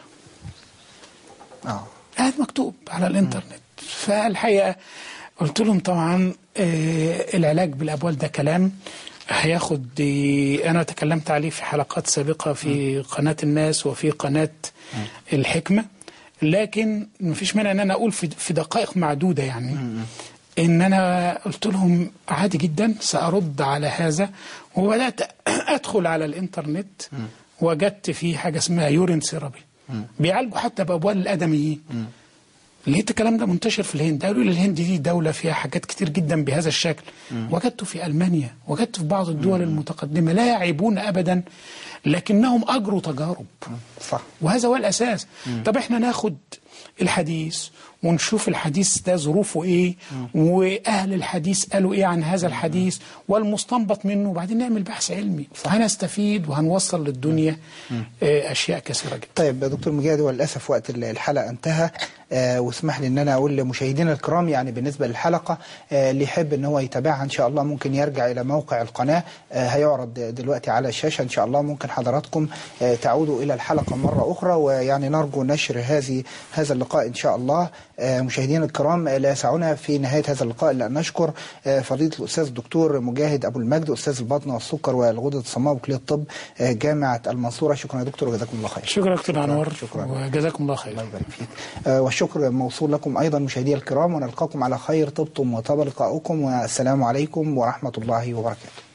هذا مكتوب على الإنترنت. فالحقيقة قلت لهم طبعا العلاج بالأبوال ده كلام هياخد. أنا تكلمت عليه في حلقات سابقة في قناة الناس وفي قناة الحكمة، لكن مفيش مانع أن أنا أقول في دقائق معدودة يعني إن أنا قلت لهم عادي جدا سأرد على هذا. وبدأت أدخل على الإنترنت، وجدت فيه حاجة اسمها يورين ثيرابي. بيعالجوا حتى بأبوال الآدميين. لقيت الكلام ده منتشر في الهند. قالوا لي الهند دي دولة فيها حاجات كتير جدا بهذا الشكل. وجدته في ألمانيا، وجدته في بعض الدول المتقدمة لا يعيبون أبدا، لكنهم أجروا تجارب. صح. وهذا هو الأساس. طب احنا ناخد الحديث ونشوف الحديث ده ظروفه ايه، واهل الحديث قالوا ايه عن هذا الحديث والمستنبط منه، وبعدين نعمل بحث علمي. هنستفيد وهنوصل للدنيا اشياء كثيره جدا. طيب يا دكتور مجاهد، وللاسف وقت الحلقه انتهى، واسمح لي ان انا اقول لمشاهدينا الكرام يعني بالنسبه للحلقه اللي يحب ان هو يتابعها ان شاء الله ممكن يرجع الى موقع القناه، هيعرض دلوقتي على الشاشه ان شاء الله. ممكن حضراتكم تعودوا الى الحلقه مره اخرى، ويعني نرجو نشر هذا اللقاء ان شاء الله. مشاهدينا الكرام، لا يسعنا في نهايه هذا اللقاء الا ان نشكر فضيله الاستاذ الدكتور مجاهد ابو المجد، استاذ البطن والسكر والغدد الصماء وكليه الطب جامعه المنصوره. شكرا يا دكتور وجزاكم الله خير. شكرا دكتور انور، وجزاكم الله خير. الله يبارك فيك. والشكر موصول لكم ايضا مشاهدينا الكرام، ونلقاكم على خير. طبتم وطاب لقاؤكم، والسلام عليكم ورحمه الله وبركاته.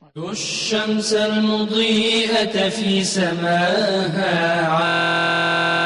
الشمس المضيئة في سماها